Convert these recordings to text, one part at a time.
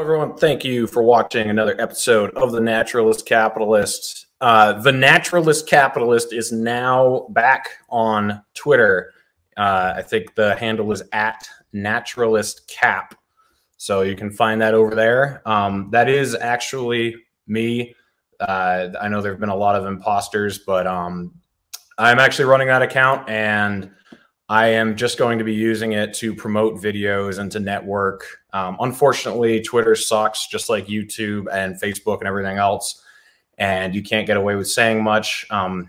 everyone. Thank you for watching another episode of The Naturalist Capitalist. The Naturalist Capitalist is now back on Twitter. I think the handle is @naturalistcap. So you can find that over there. That is actually me. I know there have been a lot of imposters, but I'm actually running that account, and I am just going to be using it to promote videos and to network. Unfortunately, Twitter sucks, just like YouTube and Facebook and everything else, and you can't get away with saying much.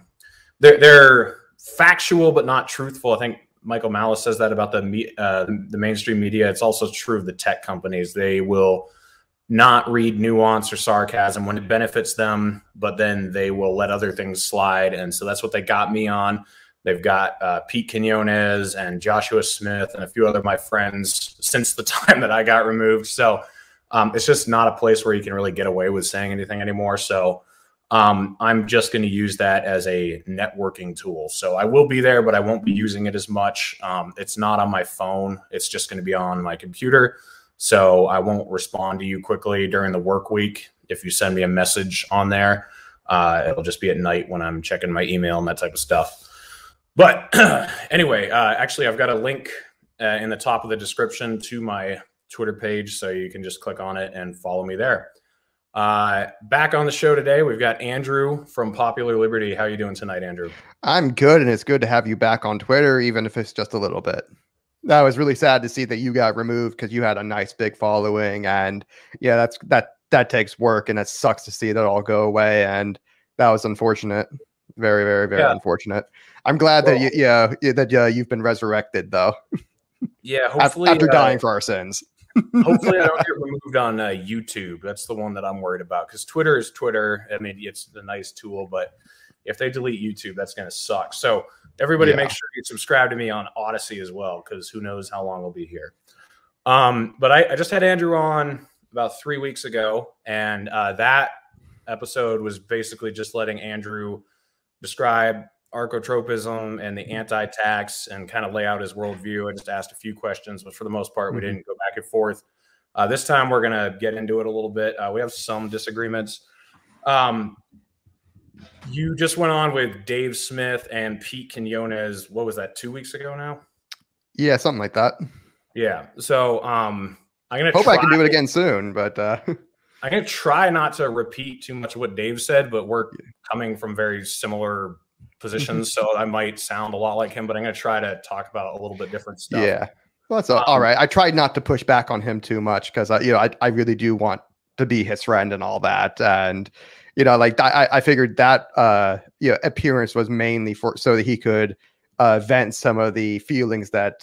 They're factual but not truthful. I think Michael Malice says that about the mainstream media. It's also true of the tech companies. They will not read nuance or sarcasm when it benefits them, but then they will let other things slide. And so that's what they got me on. They've got Pete Quinones and Joshua Smith and a few other of my friends since the time that I got removed. So it's just not a place where you can really get away with saying anything anymore. So I'm just going to use that as a networking tool. So I will be there, but I won't be using it as much. It's not on my phone. It's just going to be on my computer. So I won't respond to you quickly during the work week. If you send me a message on there, it'll just be at night when I'm checking my email and that type of stuff. But anyway, actually, I've got a link in the top of the description to my Twitter page, so you can just click on it and follow me there. Back on the show today, we've got Andrew from Popular Liberty. How are you doing tonight, Andrew? I'm good, and it's good to have you back on Twitter, even if it's just a little bit. That was really sad to see that you got removed because you had a nice big following, and yeah, that takes work, and it sucks to see that all go away, and that was unfortunate. Very, very, very unfortunate. I'm glad that you've been resurrected, though. Yeah, hopefully after dying for our sins. Hopefully, I don't get removed on YouTube. That's the one that I'm worried about, because Twitter is Twitter. I mean, it's a nice tool, but if they delete YouTube, that's going to suck. So everybody, make sure you subscribe to me on Odyssey as well, because who knows how long I'll be here. But I just had Andrew on about 3 weeks ago, and that episode was basically just letting Andrew describe archotropism and the anti-tax and kind of lay out his worldview. I just asked a few questions, but for the most part, we didn't go back and forth. This time, we're going to get into it a little bit. We have some disagreements. You just went on with Dave Smith and Pete Quinones. What was that, 2 weeks ago now? Yeah, something like that. Yeah. So I'm going to hope I can do it again soon, but I'm going to try not to repeat too much of what Dave said, but we're coming from very similar positions, so I might sound a lot like him, but I'm going to try to talk about a little bit different stuff. Yeah. Well, that's all right. I tried not to push back on him too much because I really do want to be his friend and all that. And, I figured that, appearance was mainly so that he could vent some of the feelings that,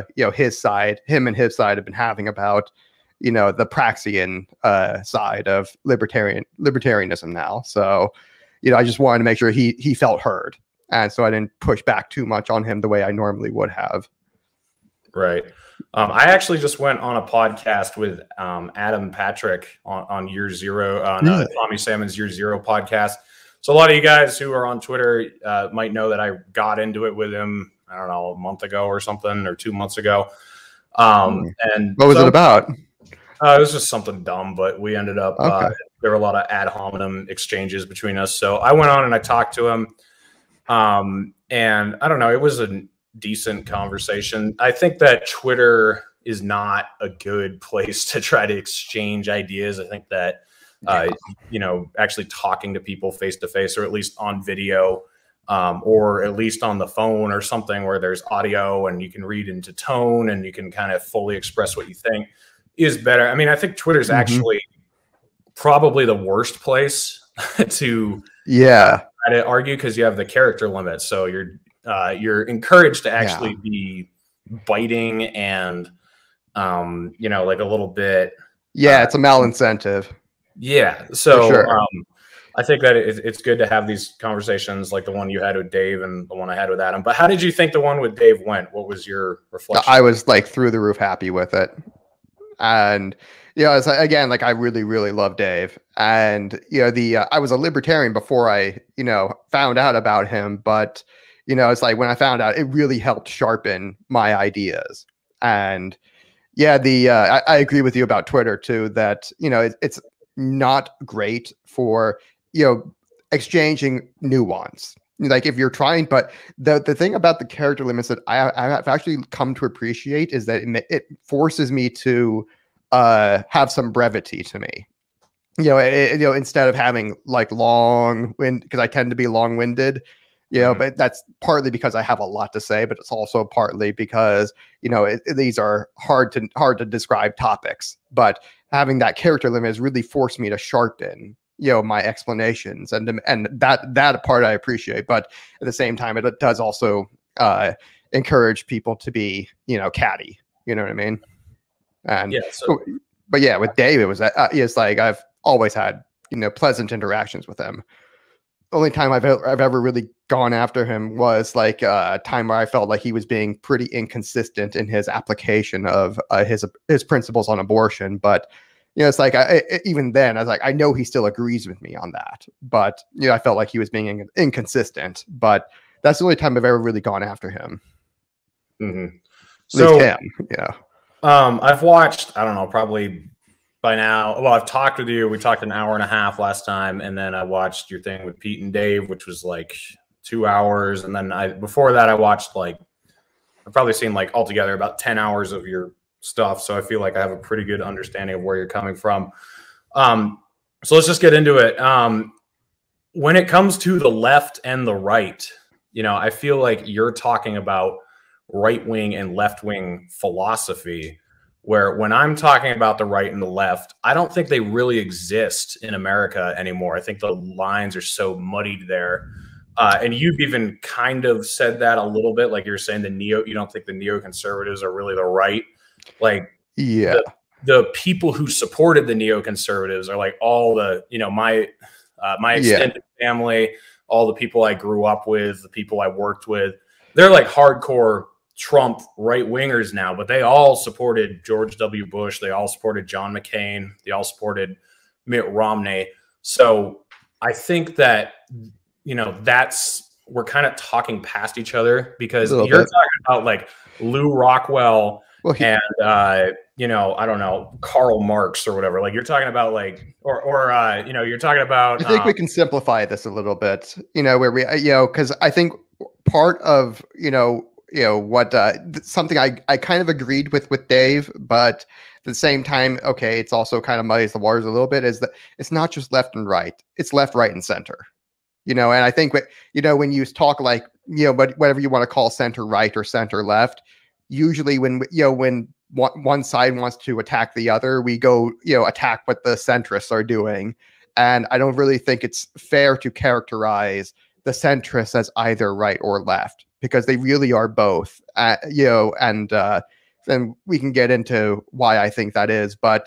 him and his side have been having about, the Praxian side of libertarianism now. So, I just wanted to make sure he felt heard. And so I didn't push back too much on him the way I normally would have. Right. I actually just went on a podcast with Adam Patrick on Year Zero, on Tommy Salmon's Year Zero podcast. So a lot of you guys who are on Twitter might know that I got into it with him, I don't know, a month ago or something, or 2 months ago. And what was it about? It was just something dumb, but we ended up, there were a lot of ad hominem exchanges between us. So I went on and I talked to him. And I don't know, it was a decent conversation. I think that Twitter is not a good place to try to exchange ideas. I think that, actually talking to people face to face, or at least on video, or at least on the phone or something where there's audio and you can read into tone and you can kind of fully express what you think, is better. I mean, I think Twitter's actually probably the worst place to try to argue, because you have the character limit. So you're encouraged to actually be biting and like a little bit. Yeah, it's a malincentive. Yeah. So sure. I think that it's good to have these conversations like the one you had with Dave and the one I had with Adam. But how did you think the one with Dave went? What was your reflection? I was like through the roof happy with it. And it's again, like, I really, really love Dave. And I was a libertarian before I found out about him, but it's like when I found out, it really helped sharpen my ideas. And Yeah, I agree with you about Twitter too. That it's not great for exchanging nuance. Like if you're trying, but the thing about the character limits that I have actually come to appreciate is that it forces me to have some brevity to me. Instead of having like long wind, because I tend to be long winded. But that's partly because I have a lot to say, but it's also partly because these are hard to describe topics. But having that character limit has really forced me to sharpen my explanations, and that part I appreciate. But at the same time, it does also encourage people to be catty. You know what I mean? And yeah. But yeah, with Dave, it was it's like I've always had pleasant interactions with him. Only time I've ever really gone after him was like a time where I felt like he was being pretty inconsistent in his application of his principles on abortion. But it's like even then I was like, I know he still agrees with me on that, but I felt like he was being inconsistent. But that's the only time I've ever really gone after him. Mm-hmm. So him, I've watched, I don't know, probably by now. Well, I've talked with you. We talked an hour and a half last time, and then I watched your thing with Pete and Dave, which was like 2 hours. And then before that, I watched I've probably seen like altogether about 10 hours of your stuff. So I feel like I have a pretty good understanding of where you're coming from. So let's just get into it. When it comes to the left and the right, I feel like you're talking about right wing and left wing philosophy, where when I'm talking about the right and the left, I don't think they really exist in America anymore. I think the lines are so muddied there. And you've even kind of said that a little bit, like you're saying you don't think the neoconservatives are really the right. Like, yeah, the people who supported the neoconservatives are like all the, my extended family, all the people I grew up with, the people I worked with, they're like hardcore Trump right wingers now, but they all supported George W. Bush. They all supported John McCain. They all supported Mitt Romney. So I think that, we're kind of talking past each other, because you're talking about like Lou Rockwell and, I don't know, Karl Marx or whatever. Like you're talking about like, you're talking about. I think we can simplify this a little bit, where we, because I think part of, what something I kind of agreed with Dave, but at the same time, okay, it's also kind of muddies the waters a little bit, is that it's not just left and right, it's left, right, and center. And I think when you talk like, but whatever you want to call center right or center left, usually when one side wants to attack the other, we go, attack what the centrists are doing. And I don't really think it's fair to characterize the centrists as either right or left, because they really are both, and then we can get into why I think that is. But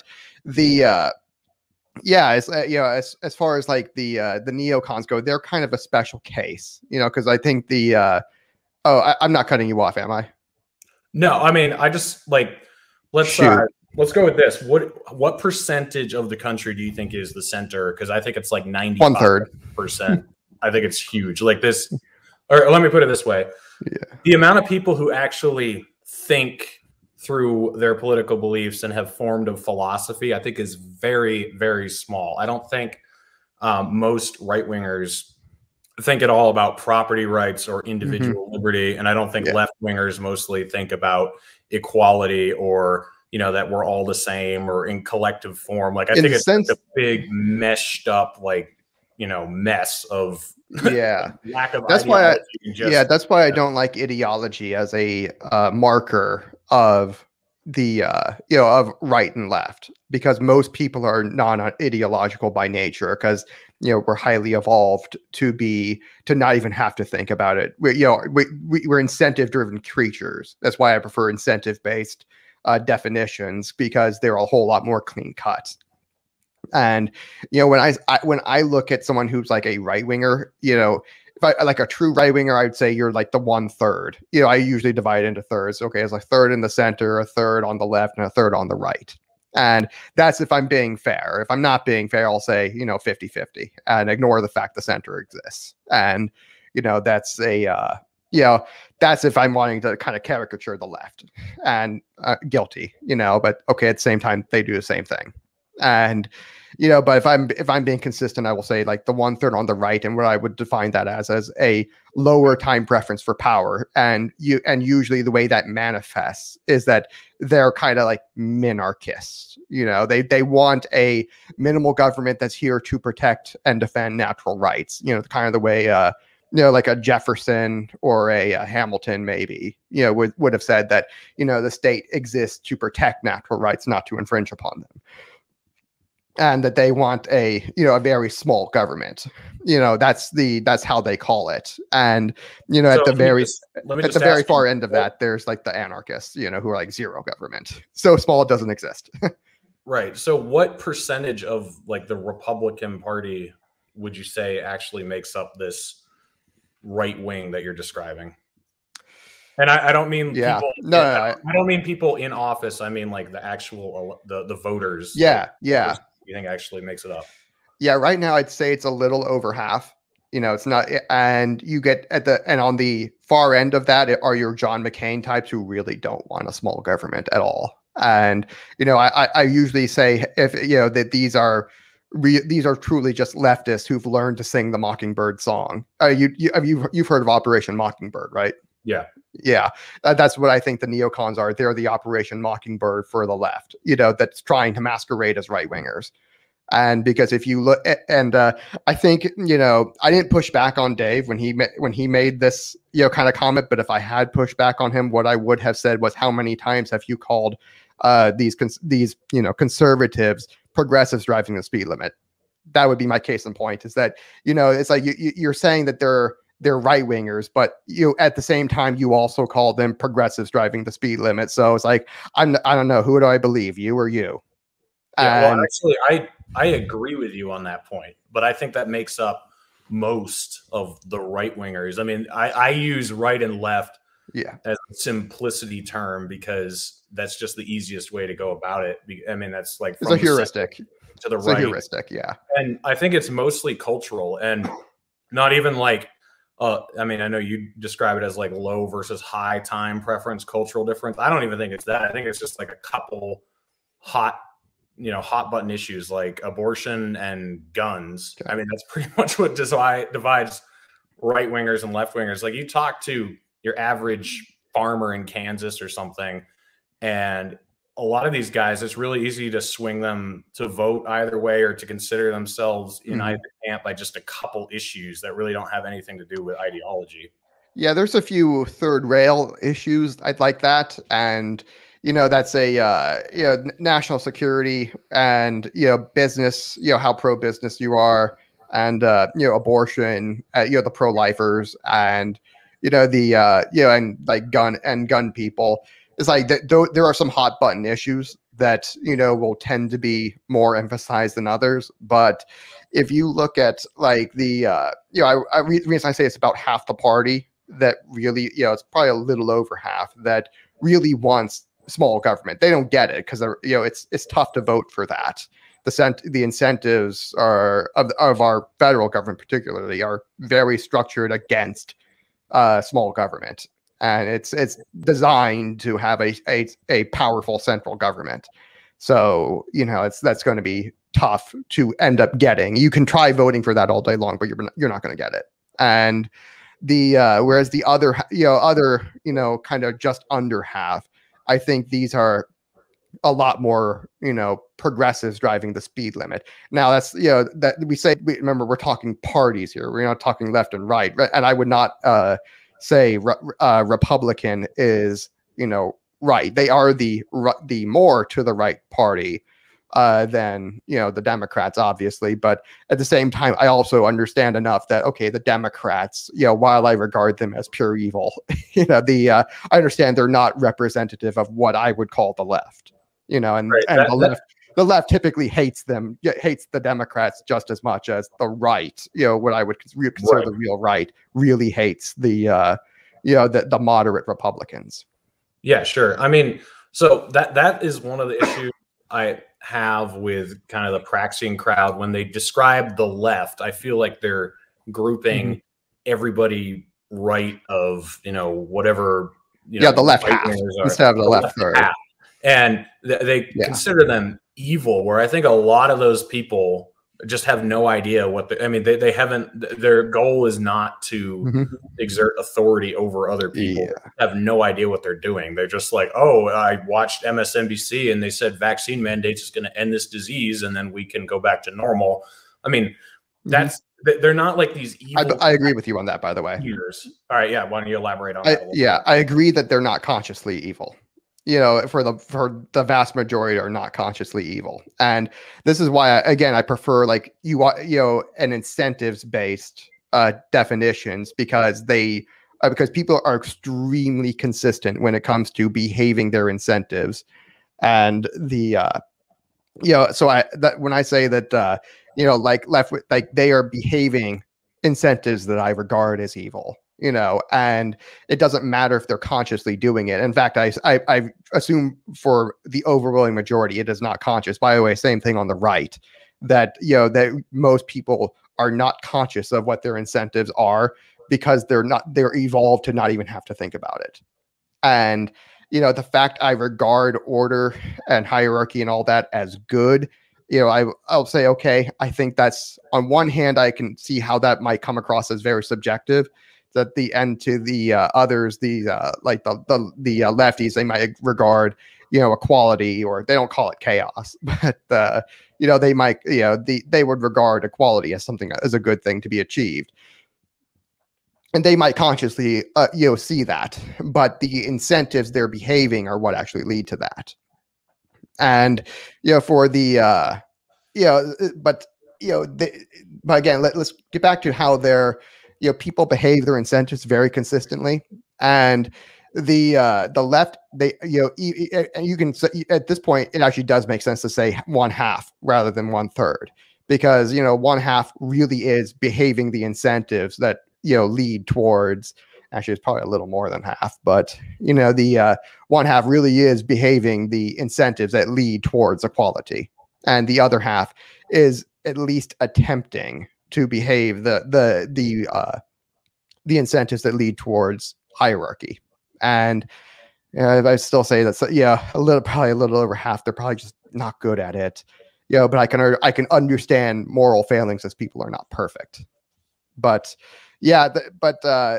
as far as like the neocons go, they're kind of a special case, because I think I'm not cutting you off, am I? No, I mean, I just like, let's go with this. What percentage of the country do you think is the center? Because I think it's like 95%. I think it's huge. Like this, or let me put it this way. Yeah. The amount of people who actually think through their political beliefs and have formed a philosophy, I think is very, very small. I don't think most right-wingers think at all about property rights or individual liberty. And I don't think left-wingers mostly think about equality or, that we're all the same or in collective form. Like I think it's a big meshed up, like, mess of lack of that's why that's why I don't like ideology as a marker of the of right and left, because most people are non-ideological by nature, because we're highly evolved to not even have to think about it. We're incentive driven creatures. That's why I prefer incentive based definitions, because they're a whole lot more clean cut. And when I look at someone who's like a right winger, if I like a true right winger, I would say you're like the 1/3. I usually divide it into thirds. Okay, it's a third in the center, a third on the left, and a third on the right. And that's if I'm being fair. If I'm not being fair, I'll say 50-50 and ignore the fact the center exists. And that's a that's if I'm wanting to kind of caricature the left, and guilty, but okay, at the same time, they do the same thing. And, but if I'm being consistent, I will say like the 1/3 on the right, and what I would define that as a lower time preference for power. And usually the way that manifests is that they're kind of like minarchists. They want a minimal government that's here to protect and defend natural rights. Kind of the way like a Jefferson or a Hamilton maybe, would have said that, the state exists to protect natural rights, not to infringe upon them. And that they want a very small government. That's how they call it. And, at the very far end of that, there's like the anarchists, who are like zero government. So small it doesn't exist. Right. So what percentage of like the Republican Party would you say actually makes up this right wing that you're describing? And I don't mean people. No, I don't mean people in office. I mean like the actual the voters. Yeah. You think actually makes it up? Yeah, right now I'd say it's a little over half. It's not, and you get on the far end of that are your John McCain types who really don't want a small government at all. And I usually say if that these are truly just leftists who've learned to sing the Mockingbird song. You've heard of Operation Mockingbird, right? Yeah, that's what I think the neocons are. They're the Operation Mockingbird for the left, that's trying to masquerade as right wingers. And because if you look, and I think I didn't push back on Dave when he made this kind of comment. But if I had pushed back on him, what I would have said was, how many times have you called these conservatives progressives driving the speed limit? That would be my case in point. Is that it's like you're saying that they're right wingers, but at the same time you also call them progressives driving the speed limit. So it's like I don't know, who do I believe, you or you? Yeah, well, actually, I agree with you on that point, but I think that makes up most of the right wingers. I mean, I use right and left as a simplicity term because that's just the easiest way to go about it. I mean, that's like it's a heuristic to the right. A heuristic, yeah. And I think it's mostly cultural and not even like. I mean, I know you describe it as like low versus high time preference, cultural difference. I don't even think it's that. I think it's just like a couple hot button issues like abortion and guns. Okay. I mean, that's pretty much what divides right wingers and left wingers. Like you talk to your average farmer in Kansas or something, and a lot of these guys, it's really easy to swing them to vote either way or to consider themselves in either camp by just a couple issues that really don't have anything to do with ideology. Yeah, there's a few third rail issues I'd like that. And, that's a, national security and, business, how pro-business you are and, abortion, the pro-lifers and, and like gun people. It's like there are some hot button issues that will tend to be more emphasized than others. But if you look at like the reason I say it's about half the party that really it's probably a little over half that really wants small government. They don't get it because it's tough to vote for that. The incentives of our federal government particularly are very structured against small government. And it's designed to have a powerful central government. So, that's going to be tough to end up getting. You can try voting for that all day long, but you're not going to get it. And whereas the other kind of just under half, I think these are a lot more, progressives driving the speed limit. Now that's, that remember, we're talking parties here. We're not talking left and right. And I would not, say Republican is right. They are the more to the right party than the Democrats, obviously. But at the same time, I also understand enough that the Democrats, while I regard them as pure evil, I understand they're not representative of what I would call the left. The left typically hates the Democrats just as much as the right, what I would consider the real right, really hates the moderate Republicans. Yeah, sure. I mean, so that is one of the issues I have with kind of the Praxian crowd when they describe the left. I feel like they're grouping everybody right of, whatever, Yeah, the left half right-wingers are, instead of the left third. half. And they consider them evil, where I think a lot of those people just have no idea what they haven't, their goal is not to exert authority over other people. Yeah. They have no idea what they're doing. They're just like, oh, I watched MSNBC and they said vaccine mandates is going to end this disease and then we can go back to normal. I mean, they're not like these evil. I agree with you on that, by the way. All right, yeah. Why don't you elaborate on that? Yeah, I agree that they're not consciously evil. For the vast majority are not consciously evil, and this is why I prefer an incentives based definitions, because because people are extremely consistent when it comes to behaving their incentives, and when I say that they are behaving incentives that I regard as evil. And it doesn't matter if they're consciously doing it. In fact, I assume for the overwhelming majority, it is not conscious. By the way, same thing on the right, that most people are not conscious of what their incentives are, because they're evolved to not even have to think about it. And, the fact I regard order and hierarchy and all that as good, I'll say, okay, I think that's, on one hand, I can see how that might come across as very subjective. At the end, to the others, the lefties, they might regard equality, or they don't call it chaos, but they might they would regard equality as something, as a good thing to be achieved, and they might consciously see that, but the incentives they're behaving are what actually lead to that. And for the but again, let's get back to how they're people behave their incentives very consistently, and the left, you can, at this point, it actually does make sense to say one half rather than one third, because one half really is behaving the incentives that lead towards, actually it's probably a little more than half, but the one half really is behaving the incentives that lead towards equality, and the other half is at least attempting to behave the incentives that lead towards hierarchy. And I still say that, probably a little over half, they're probably just not good at it. But I can understand moral failings, as people are not perfect. But I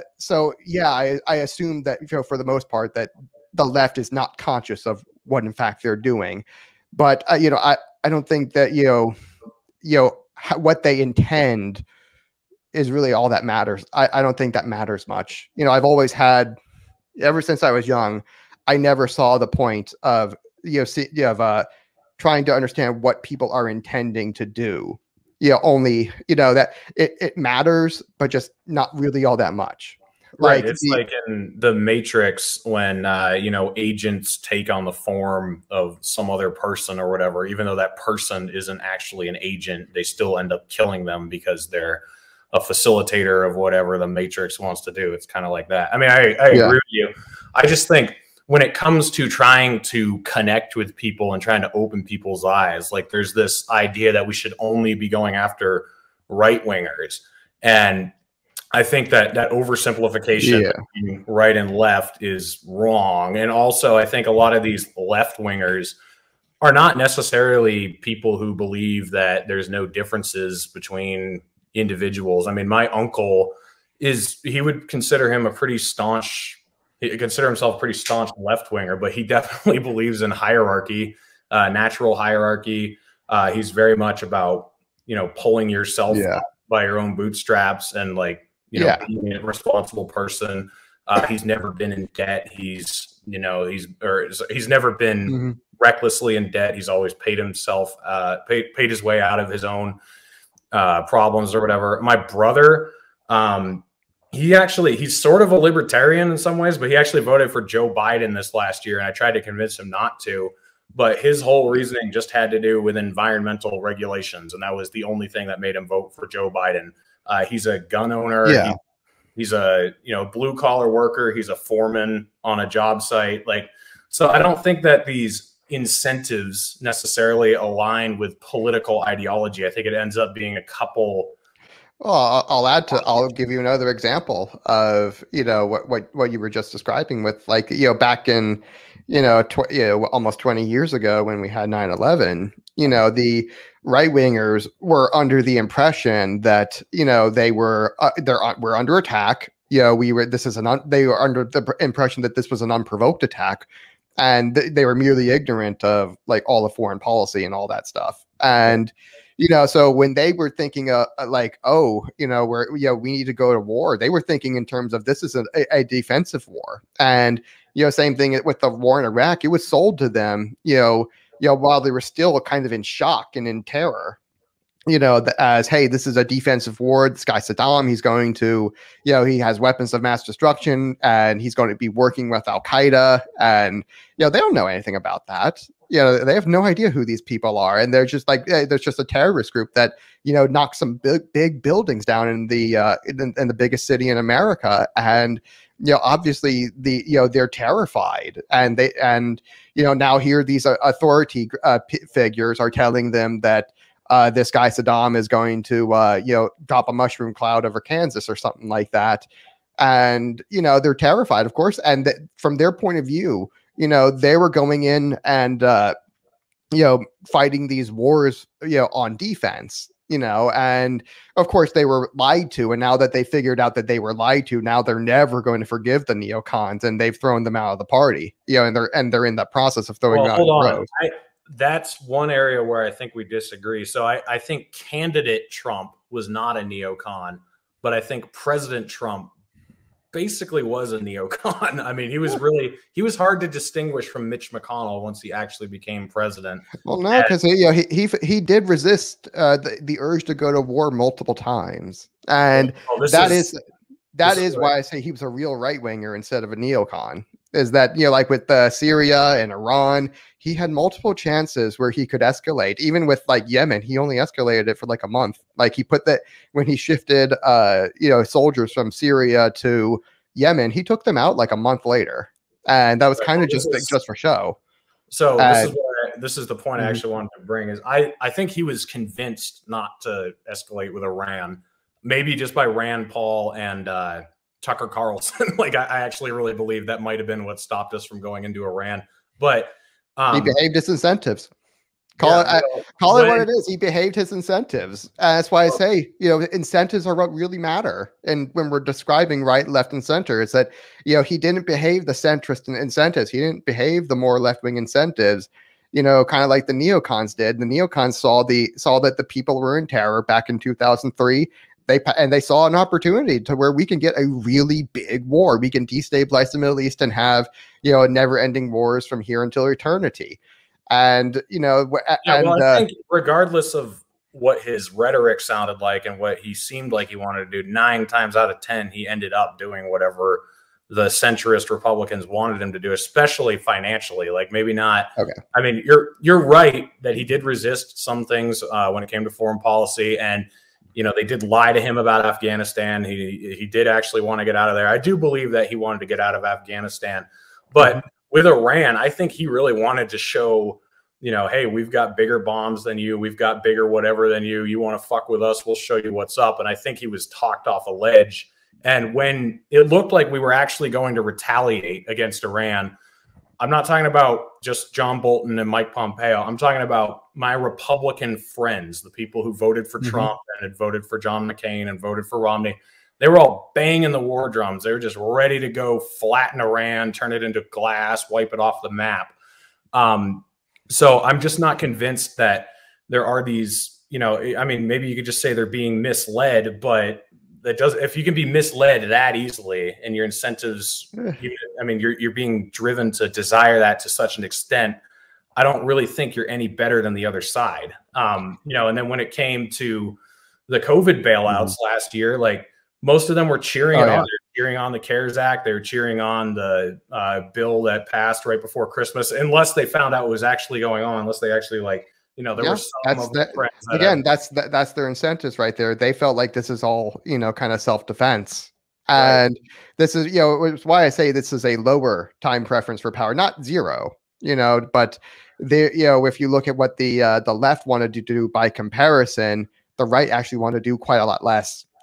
assume that for the most part that the left is not conscious of what in fact they're doing. But I don't think that what they intend is really all that matters. I don't think that matters much. I've always had, ever since I was young, I never saw the point of trying to understand what people are intending to do. Only that it matters, but just not really all that much. Right. It's like in the Matrix when agents take on the form of some other person or whatever, even though that person isn't actually an agent, they still end up killing them because they're a facilitator of whatever the Matrix wants to do. It's kind of like that. I mean, I agree with you. I just think when it comes to trying to connect with people and trying to open people's eyes, like there's this idea that we should only be going after right wingers. And I think that oversimplification between right and left is wrong. And also, I think a lot of these left wingers are not necessarily people who believe that there's no differences between individuals. I mean, my uncle he would consider him he consider himself a pretty staunch left winger, but he definitely believes in hierarchy, natural hierarchy. He's very much about, pulling yourself up by your own bootstraps and being a responsible person. He's never been in debt. He's never been recklessly in debt. He's always paid himself, paid his way out of his own problems or whatever. My brother, he's sort of a libertarian in some ways, but he actually voted for Joe Biden this last year, and I tried to convince him not to. But his whole reasoning just had to do with environmental regulations, and that was the only thing that made him vote for Joe Biden. He's a gun owner. Yeah. He's a blue collar worker. He's a foreman on a job site. So I don't think that these incentives necessarily align with political ideology. I think it ends up being a couple Well, I'll give you another example of, what you were just describing with, like, back in, almost 20 years ago when we had 9/11, the right wingers were under the impression that, they were, we're under attack. They were under the impression that this was an unprovoked attack. And they were merely ignorant of, like, all the foreign policy and all that stuff. And, so when they were thinking, like, oh, we need to go to war, they were thinking in terms of this is a defensive war. And, same thing with the war in Iraq. It was sold to them, while they were still kind of in shock and in terror, as, hey, this is a defensive war. This guy Saddam, he's going to, he has weapons of mass destruction, and he's going to be working with Al Qaeda. And, they don't know anything about that. They have no idea who these people are. And they're just like, there's just a terrorist group that, knocked some big buildings down in the biggest city in America. And, obviously they're terrified, and now here these authority figures are telling them that this guy Saddam is going to drop a mushroom cloud over Kansas or something like that. And they're terrified, of course, and from their point of view, they were going in and fighting these wars on defense, and of course they were lied to. And now that they figured out that they were lied to, now they're never going to forgive the neocons, and they've thrown them out of the party, and they're in the process of throwing them out of the road. That's one area where I think we disagree. So I think candidate Trump was not a neocon, but I think President Trump basically was a neocon. I mean, he was hard to distinguish from Mitch McConnell once he actually became president. Well, no, because he did resist the urge to go to war multiple times, and that is why I say he was a real right winger instead of a neocon. Is that, like with Syria and Iran, he had multiple chances where he could escalate. Even with, like, Yemen, he only escalated it for like a month. Like, he put that when he shifted soldiers from Syria to Yemen, he took them out like a month later, and that was kind of just for show. So this is the point I actually wanted to bring is I think he was convinced not to escalate with Iran, maybe just by Rand Paul and Tucker Carlson. Like, I actually really believe that might have been what stopped us from going into Iran. But he behaved his incentives. Call it what it is. He behaved his incentives. That's why I say, incentives are what really matter. And when we're describing right, left, and center, it's that, he didn't behave the centrist incentives. He didn't behave the more left-wing incentives, kind of like the neocons did. The neocons saw that the people were in terror back in 2003. They saw an opportunity to where we can get a really big war. We can destabilize the Middle East and have, never-ending wars from here until eternity. And, I think regardless of what his rhetoric sounded like and what he seemed like he wanted to do, 9 times out of 10, he ended up doing whatever the centrist Republicans wanted him to do, especially financially. Like, maybe not. Okay. I mean, you're right that he did resist some things when it came to foreign policy, and they did lie to him about Afghanistan. He did actually want to get out of there. I do believe that he wanted to get out of Afghanistan, but with Iran, I think he really wanted to show, hey, we've got bigger bombs than you. We've got bigger whatever than you. You want to fuck with us, we'll show you what's up. And I think he was talked off a ledge. And when it looked like we were actually going to retaliate against Iran, I'm not talking about just John Bolton and Mike Pompeo. I'm talking about my Republican friends, the people who voted for Trump and had voted for John McCain and voted for Romney. They were all banging the war drums. They were just ready to go flatten Iran, turn it into glass, wipe it off the map. So I'm just not convinced that there are these, I mean, maybe you could just say they're being misled, but that does, if you can be misled that easily and your incentives, you're being driven to desire that to such an extent, I don't really think you're any better than the other side. And then when it came to the COVID bailouts last year, like, most of them were cheering on. They're cheering on the CARES Act. They were cheering on the bill that passed right before Christmas, unless they found out what was actually going on, unless they actually there were some of the friends again, that's their incentives right there. They felt like this is all, kind of self-defense. And this is, it's why I say this is a lower time preference for power, not zero, but if you look at what the left wanted to do by comparison, the right actually want to do quite a lot less.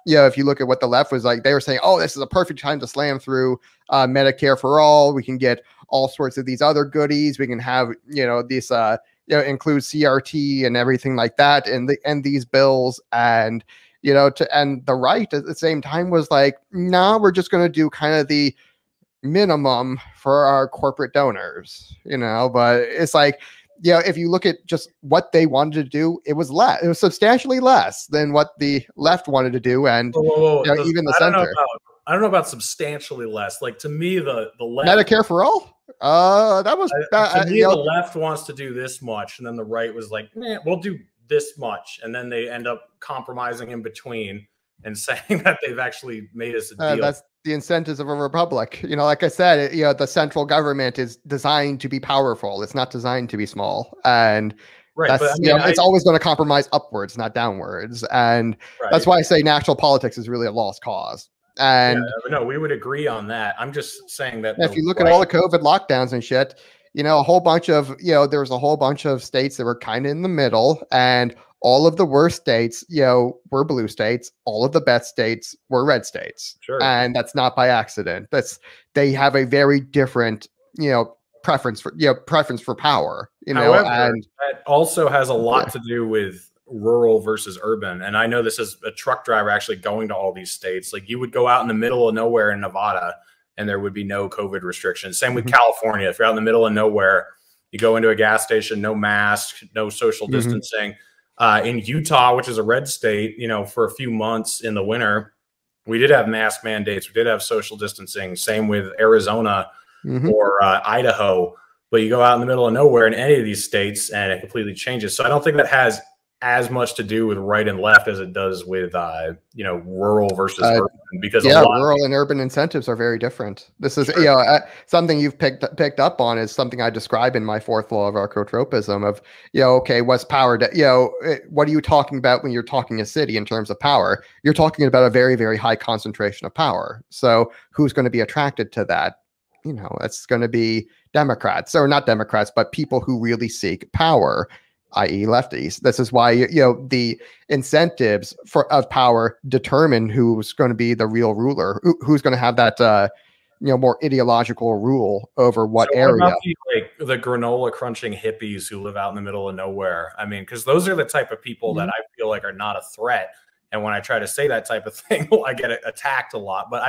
if you look at what the left was like, they were saying, oh, this is a perfect time to slam through Medicare for all. We can get all sorts of these other goodies. We can have, these, include CRT and everything like that and these bills. And, and the right at the same time was like, no, we're just going to do kind of the minimum for our corporate donors, but it's like, if you look at just what they wanted to do, it was substantially less than what the left wanted to do. And even the center. I don't know about substantially less. Like, to me, the left, Medicare for all. That was to me, the left wants to do this much, and then the right was like, we'll do this much, and then they end up compromising in between and saying that they've actually made us a deal. That's the incentives of a republic. Like I said, the central government is designed to be powerful. It's not designed to be small, and right. That's, it's always going to compromise upwards, not downwards, and that's why I say national politics is really a lost cause. And no, we would agree on that. I'm just saying that if you look at all the COVID lockdowns and shit, a whole bunch of, there was a whole bunch of states that were kind of in the middle, and all of the worst states, were blue states. All of the best states were red states. Sure. And that's not by accident. They have a very different, preference for power, However, and that also has a lot to do with rural versus urban. And I know this is a truck driver actually going to all these states. Like, you would go out in the middle of nowhere in Nevada and there would be no COVID restrictions. Same with California. If you're out in the middle of nowhere, you go into a gas station, no mask, no social distancing. In Utah, which is a red state, for a few months in the winter, we did have mask mandates. We did have social distancing. Same with Arizona or Idaho. But you go out in the middle of nowhere in any of these states and it completely changes. So I don't think that has as much to do with right and left as it does with, rural versus urban, because rural and urban incentives are very different. This is, something you've picked up on is something I describe in my fourth law of archotropism of, okay, what's power? What are you talking about when you're talking a city in terms of power? You're talking about a very, very high concentration of power. So who's going to be attracted to that? It's going to be Democrats, or not Democrats, but people who really seek power, i.e. lefties. This is why, the incentives of power determine who's going to be the real ruler, who's going to have that, more ideological rule over what area. What about the granola crunching hippies who live out in the middle of nowhere? I mean, because those are the type of people that I feel like are not a threat. And when I try to say that type of thing, I get attacked a lot. But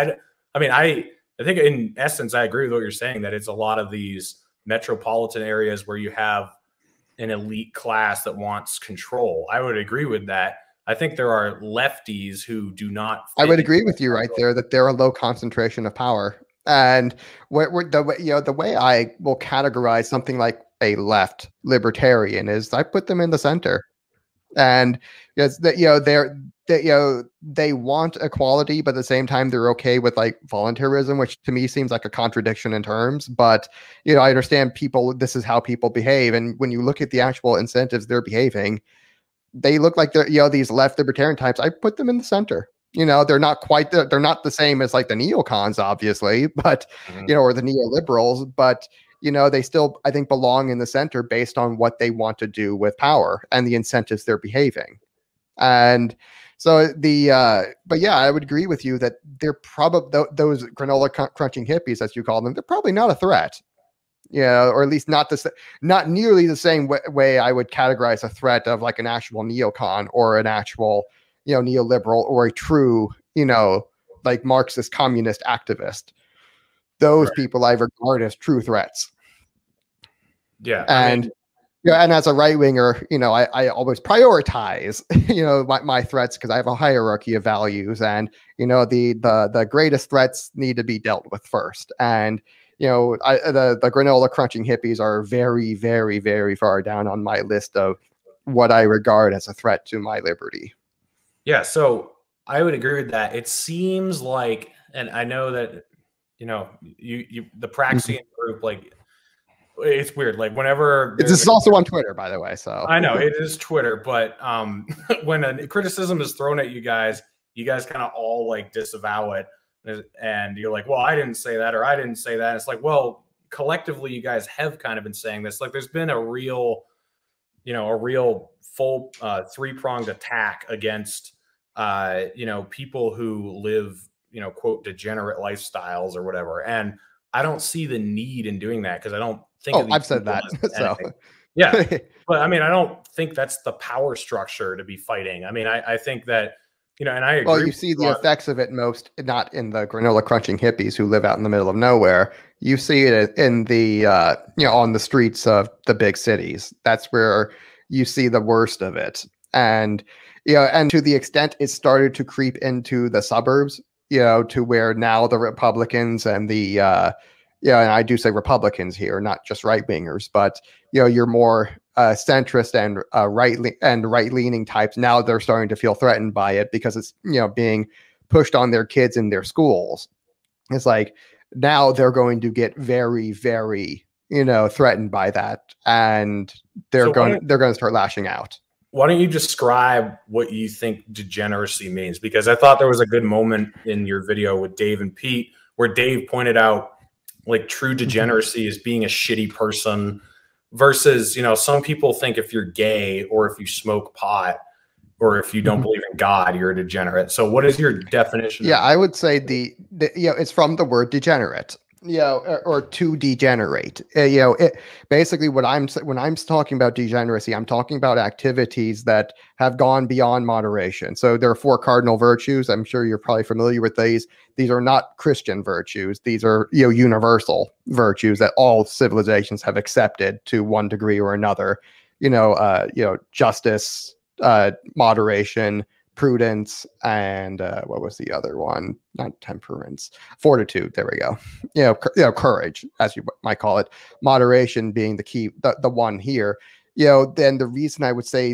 I think in essence, I agree with what you're saying, that it's a lot of these metropolitan areas where you have an elite class that wants control. I would agree with that. I think there are lefties who do not. I would agree with you right there that they're a low concentration of power. And the way I will categorize something like a left libertarian is I put them in the center. And they want equality, but at the same time they're okay with like voluntarism, which to me seems like a contradiction in terms. But I understand this is how people behave, and when you look at the actual incentives they're behaving, they look like they're these left libertarian types. I put them in the center. They're not quite they're not the same as like the neocons, obviously, but or the neoliberals, but they still, I think, belong in the center based on what they want to do with power and the incentives they're behaving. And so but yeah, I would agree with you that they're probably those granola crunching hippies, as you call them, they're probably not a threat, or at least not nearly the same way I would categorize a threat of like an actual neocon or an actual, neoliberal or a true, like Marxist communist activist. Those people I regard as true threats. Yeah. And and as a right winger, I always prioritize, my threats because I have a hierarchy of values, and the greatest threats need to be dealt with first. And the granola crunching hippies are very, very, very far down on my list of what I regard as a threat to my liberty. Yeah, so I would agree with that. It seems like, and I know that the Praxian group, like, it's weird. Like, whenever this is also on Twitter, by the way. So I know it is Twitter, but when a criticism is thrown at you guys kind of all like disavow it, and you're like, well, I didn't say that, or I didn't say that. It's like, well, collectively, you guys have kind of been saying this. Like, there's been a real full three-pronged attack against people who live, quote, degenerate lifestyles or whatever. And I don't see the need in doing that because I don't think of these I've said people that. as So anything. Yeah. But I mean, I don't think that's the power structure to be fighting. I mean, I think that, and I agree. Well, you see the effects of it most, not in the granola crunching hippies who live out in the middle of nowhere. You see it in the, on the streets of the big cities. That's where you see the worst of it. And, and to the extent it started to creep into the suburbs, to where now the Republicans and the, and I do say Republicans here, not just right wingers, but, you're more centrist and right leaning types. Now they're starting to feel threatened by it because it's, being pushed on their kids in their schools. It's like now they're going to get very, very, threatened by that, and they're going to start lashing out. Why don't you describe what you think degeneracy means? Because I thought there was a good moment in your video with Dave and Pete where Dave pointed out like true degeneracy is being a shitty person versus, some people think if you're gay or if you smoke pot or if you don't believe in God, you're a degenerate. So what is your definition? Yeah, I would say it's from the word degenerate. Or to degenerate. Basically when I'm talking about degeneracy, I'm talking about activities that have gone beyond moderation. So there are 4 cardinal virtues. I'm sure you're probably familiar with these. These are not Christian virtues. These are, universal virtues that all civilizations have accepted to one degree or another. Justice, moderation, prudence, and what was the other one? Not temperance, fortitude. There we go. Courage, as you might call it. Moderation being the key, the one here. Then the reason I would say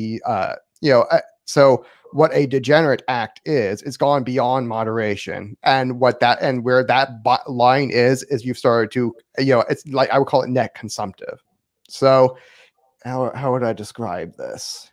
so what a degenerate act is, it's gone beyond moderation, and where that line is you've started to, it's like, I would call it net consumptive. So how would I describe this?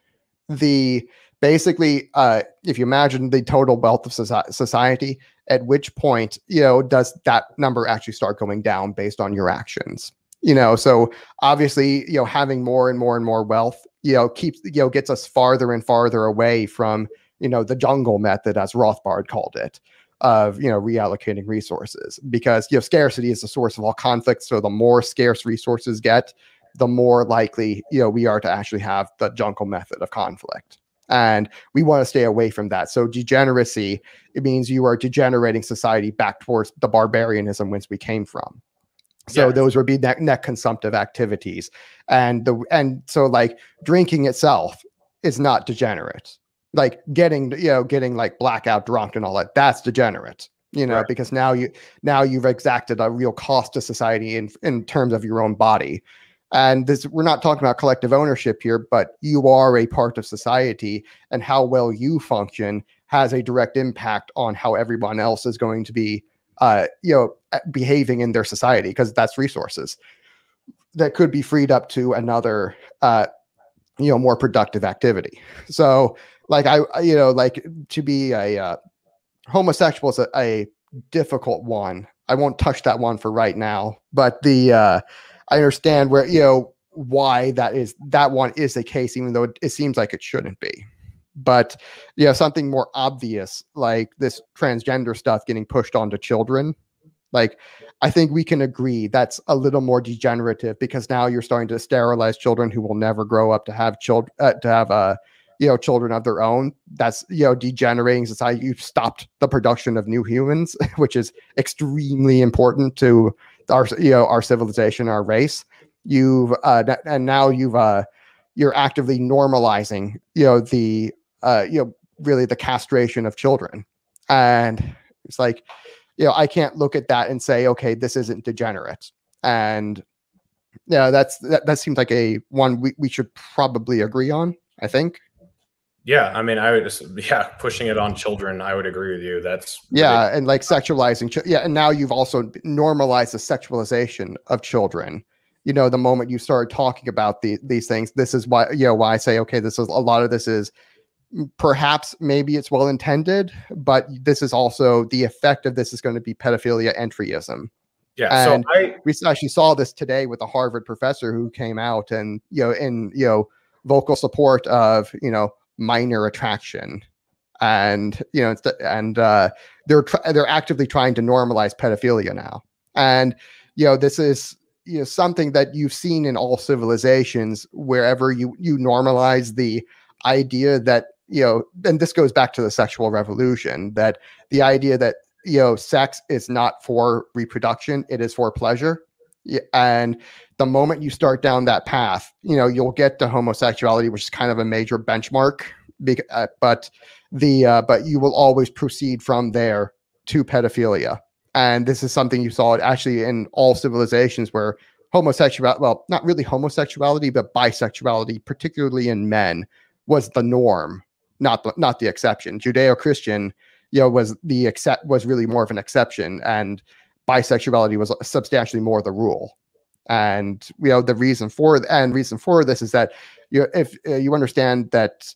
Basically, if you imagine the total wealth of society, at which point, does that number actually start going down based on your actions? So obviously, having more and more and more wealth, keeps, gets us farther and farther away from, the jungle method, as Rothbard called it, of, reallocating resources, because, scarcity is the source of all conflict. So the more scarce resources get, the more likely, we are to actually have the jungle method of conflict. And we want to stay away from that. So degeneracy, it means you are degenerating society back towards the barbarianism whence we came from. So those would be net consumptive activities. And so like drinking itself is not degenerate. Like getting like blackout drunk and all that, that's degenerate. Right. Because now you've exacted a real cost to society in terms of your own body. And we're not talking about collective ownership here, but you are a part of society, and how well you function has a direct impact on how everyone else is going to be, behaving in their society, because that's resources that could be freed up to another, more productive activity. So like, to be a homosexual is a difficult one. I won't touch that one for right now, but I understand where, why that one is the case, even though it seems like it shouldn't be. But, something more obvious like this transgender stuff getting pushed onto children, like, I think we can agree that's a little more degenerative, because now you're starting to sterilize children who will never grow up to have children, children of their own. That's, degenerating society. You've stopped the production of new humans, which is extremely important to our civilization, our race. You're actively normalizing, really the castration of children. And it's like, I can't look at that and say, okay, this isn't degenerate. And that seems like a one we should probably agree on, I think. Yeah, I mean, I would just, pushing it on children, I would agree with you. That's ridiculous. And like sexualizing, and now you've also normalized the sexualization of children. The moment you start talking about these things, this is why, why I say, okay, this is a lot of this is perhaps maybe it's well intended, but this is also the effect of this is going to be pedophilia entryism. Yeah, and we actually saw this today with a Harvard professor who came out and in vocal support of minor attraction, and they're actively trying to normalize pedophilia now. And this is something that you've seen in all civilizations, wherever you normalize the idea that and this goes back to the sexual revolution, that the idea that sex is not for reproduction, it is for pleasure. And the moment you start down that path, you'll get to homosexuality, which is kind of a major benchmark, but you will always proceed from there to pedophilia. And this is something you saw actually in all civilizations, where homosexuality, well, not really homosexuality, but bisexuality, particularly in men, was the norm, not the exception. Judeo-Christian, was really more of an exception, and bisexuality was substantially more the rule. And the reason for this is that if you understand that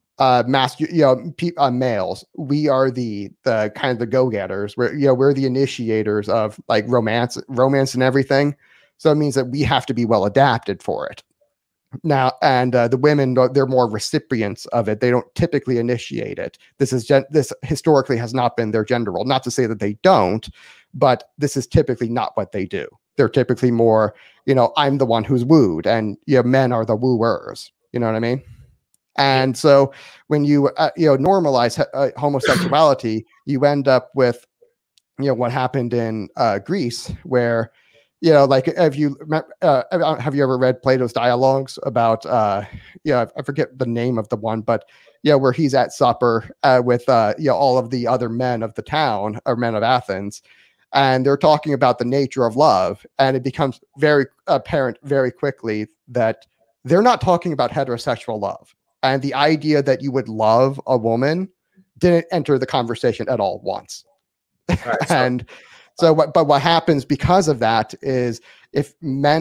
males, we are the kind of the go-getters, we're the initiators of like romance and everything. So it means that we have to be well adapted for it now. And the women, they're more recipients of it. They don't typically initiate it. This historically has not been their gender role. Not to say that they don't, but this is typically not what they do. They're typically more, I'm the one who's wooed, and men are the wooers. You know what I mean? And so when you normalize homosexuality, you end up with what happened in Greece, where like have you ever read Plato's Dialogues about I forget the name of the one, but where he's at supper with all of the other men of the town, or men of Athens, and they're talking about the nature of love, and it becomes very apparent very quickly that they're not talking about heterosexual love. And the idea that you would love a woman didn't enter the conversation at all once. Right, and but what happens because of that is, if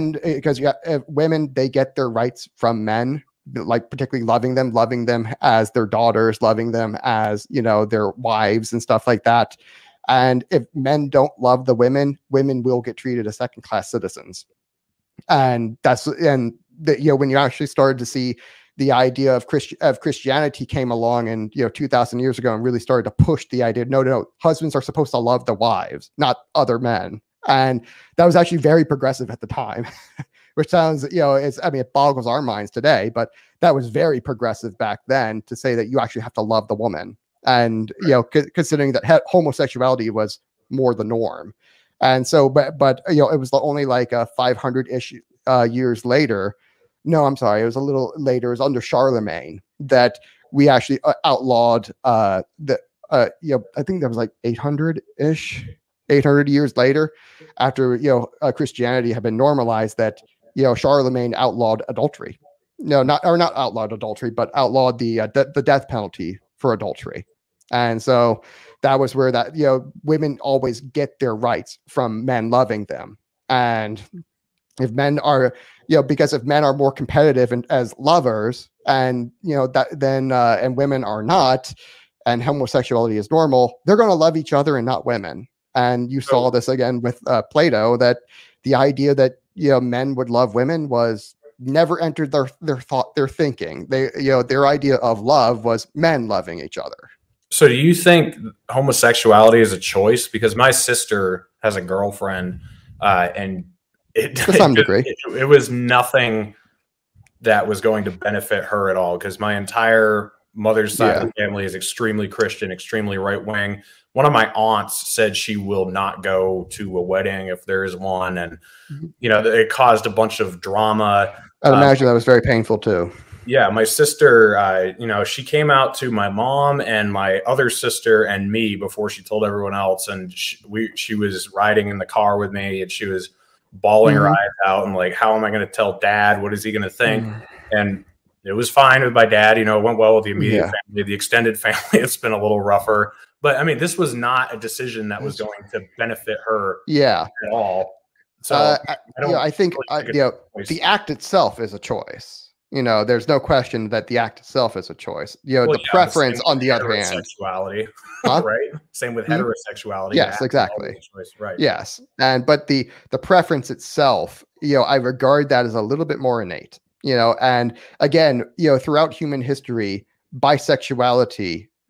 women, they get their rights from men, like particularly loving them as their daughters, loving them as, their wives and stuff like that. And if men don't love the women will get treated as second-class citizens. And when you actually started to see the idea of Christianity came along, and 2,000 years ago, and really started to push the idea, no, husbands are supposed to love the wives, not other men. And that was actually very progressive at the time, which sounds, it boggles our minds today, but that was very progressive back then, to say that you actually have to love the woman. And considering that homosexuality was more the norm. And so, but it was only like 500-ish years later. No, I'm sorry. It was a little later. It was under Charlemagne that we actually outlawed I think that was like 800 years later, after Christianity had been normalized, that Charlemagne outlawed adultery. No, not outlawed adultery, but outlawed the death penalty for adultery. And so that was where that women always get their rights from men loving them. And if men are because if men are more competitive as lovers, and and women are not, and homosexuality is normal, they're going to love each other and not women. And you saw this again with Plato, that the idea that men would love women was never entered their thinking. Their idea of love was men loving each other. So do you think homosexuality is a choice? Because my sister has a girlfriend, and to some degree, it was nothing that was going to benefit her at all, because my entire mother's side of the family is extremely Christian, extremely right wing. One of my aunts said she will not go to a wedding if there is one, and it caused a bunch of drama. I'd imagine that was very painful too. Yeah, my sister, she came out to my mom and my other sister and me before she told everyone else, and she was riding in the car with me, and she was bawling her eyes out, and like, how am I going to tell Dad? What is he going to think? And it was fine with my dad. It went well with the immediate family. The extended family, it's been a little rougher. But I mean, this was not a decision that was going to benefit her at all. So I think the act itself is a choice. There's no question that the act itself is a choice. The preference, on the other hand, sexuality, right? Same with heterosexuality. Yes, exactly. Choice, right. Yes, but the preference itself, I regard that as a little bit more innate. And again, throughout human history, bisexuality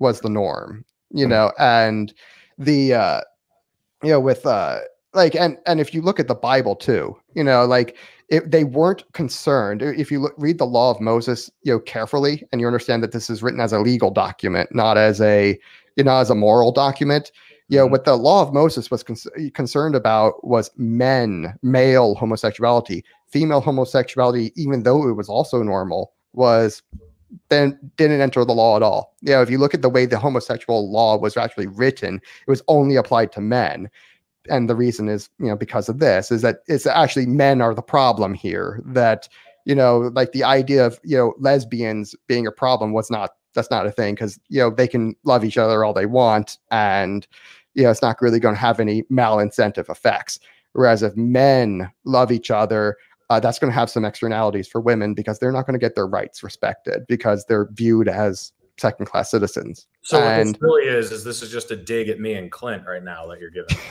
was the norm, and the with like and if you look at the Bible too, like they weren't concerned. If you read the Law of Moses, carefully, and you understand that this is written as a legal document, not as a as a moral document. What the Law of Moses was concerned about was male homosexuality. Female homosexuality, even though it was also normal, then didn't enter the law at all. If you look at the way the homosexual law was actually written, it was only applied to men. And the reason is, because of this, is that it's actually men are the problem here. That, like the idea of, lesbians being a problem that's not a thing, because, they can love each other all they want. And, it's not really going to have any malincentive effects. Whereas if men love each other, that's going to have some externalities for women, because they're not going to get their rights respected, because they're viewed as second-class citizens. So what this really is this is just a dig at me and Clint right now that you're giving.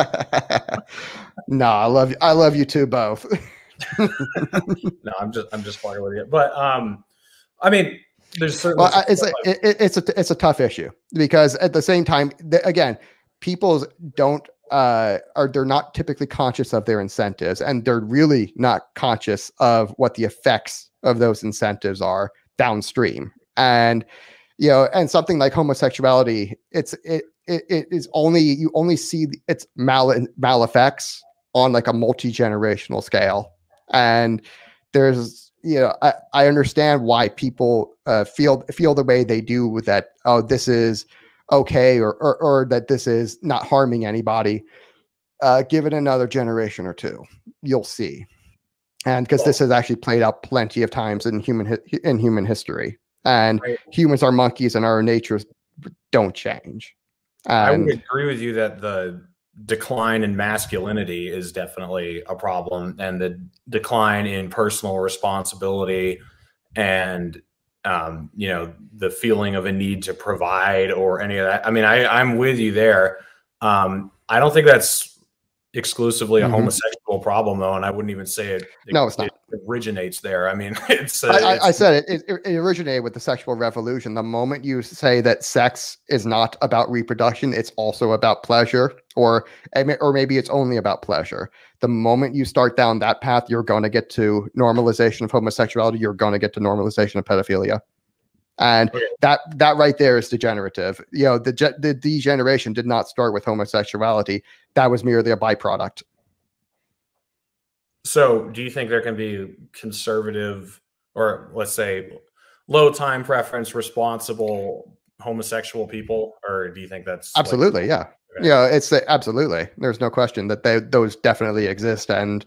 No, I love you too, both. No, I'm just fucking with you. But I mean, there's certainly it's a tough issue, because at the same time, again, people they're not typically conscious of their incentives, and they're really not conscious of what the effects of those incentives are downstream. And and something like homosexuality, it is only, you only see its mal effects on like a multi-generational scale. And there's I understand why people feel the way they do with that. Oh, this is okay, or that this is not harming anybody. Give it another generation or two, you'll see. And because this has actually played out plenty of times in human history, and humans are monkeys, and our natures don't change. I would agree with you that the decline in masculinity is definitely a problem, and the decline in personal responsibility and the feeling of a need to provide or any of that. I mean, I'm with you there. I don't think that's exclusively a homosexual problem, though, and I wouldn't even say it. No, it's not. It originates there. I mean, I said it originated with the sexual revolution. The moment you say that sex is not about reproduction, it's also about pleasure, or maybe it's only about pleasure. The moment you start down that path, you're going to get to normalization of homosexuality. You're going to get to normalization of pedophilia. And that right there is degenerative. The degeneration did not start with homosexuality. That was merely a byproduct. So do you think there can be conservative, or let's say low time preference, responsible homosexual people? Or do you think that's absolutely, yeah. Okay. Yeah, it's absolutely. There's no question that those definitely exist. And,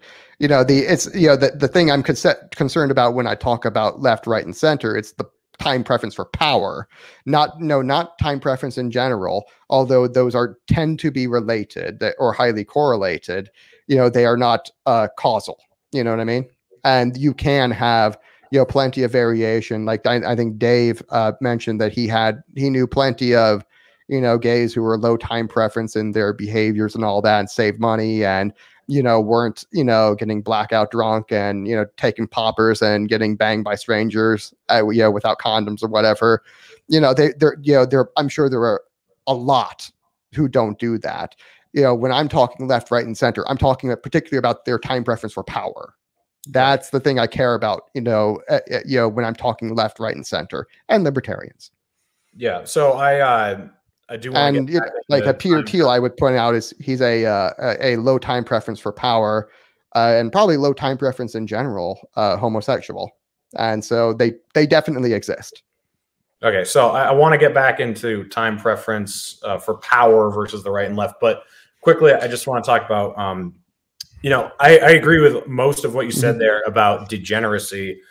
the thing I'm concerned about when I talk about left, right, and center, it's the time preference for power, not time preference in general, although those tend to be related or highly correlated. They are not causal, you know what I mean? And you can have plenty of variation. Like I think Dave mentioned that he knew plenty of gays who were low time preference in their behaviors and all that, and saved money, and weren't, getting blackout drunk and, taking poppers and getting banged by strangers, without condoms or whatever. I'm sure there are a lot who don't do that. When I'm talking left, right, and center, I'm talking particularly about their time preference for power. That's the thing I care about, when I'm talking left, right, and center, and libertarians. Yeah. So I do want to get like Peter Thiel, I would point out, is he's a low time preference for power, and probably low time preference in general, homosexual, and so they definitely exist. Okay, so I want to get back into time preference for power versus the right and left, but quickly, I just want to talk about, I agree with most of what you said there about degeneracy.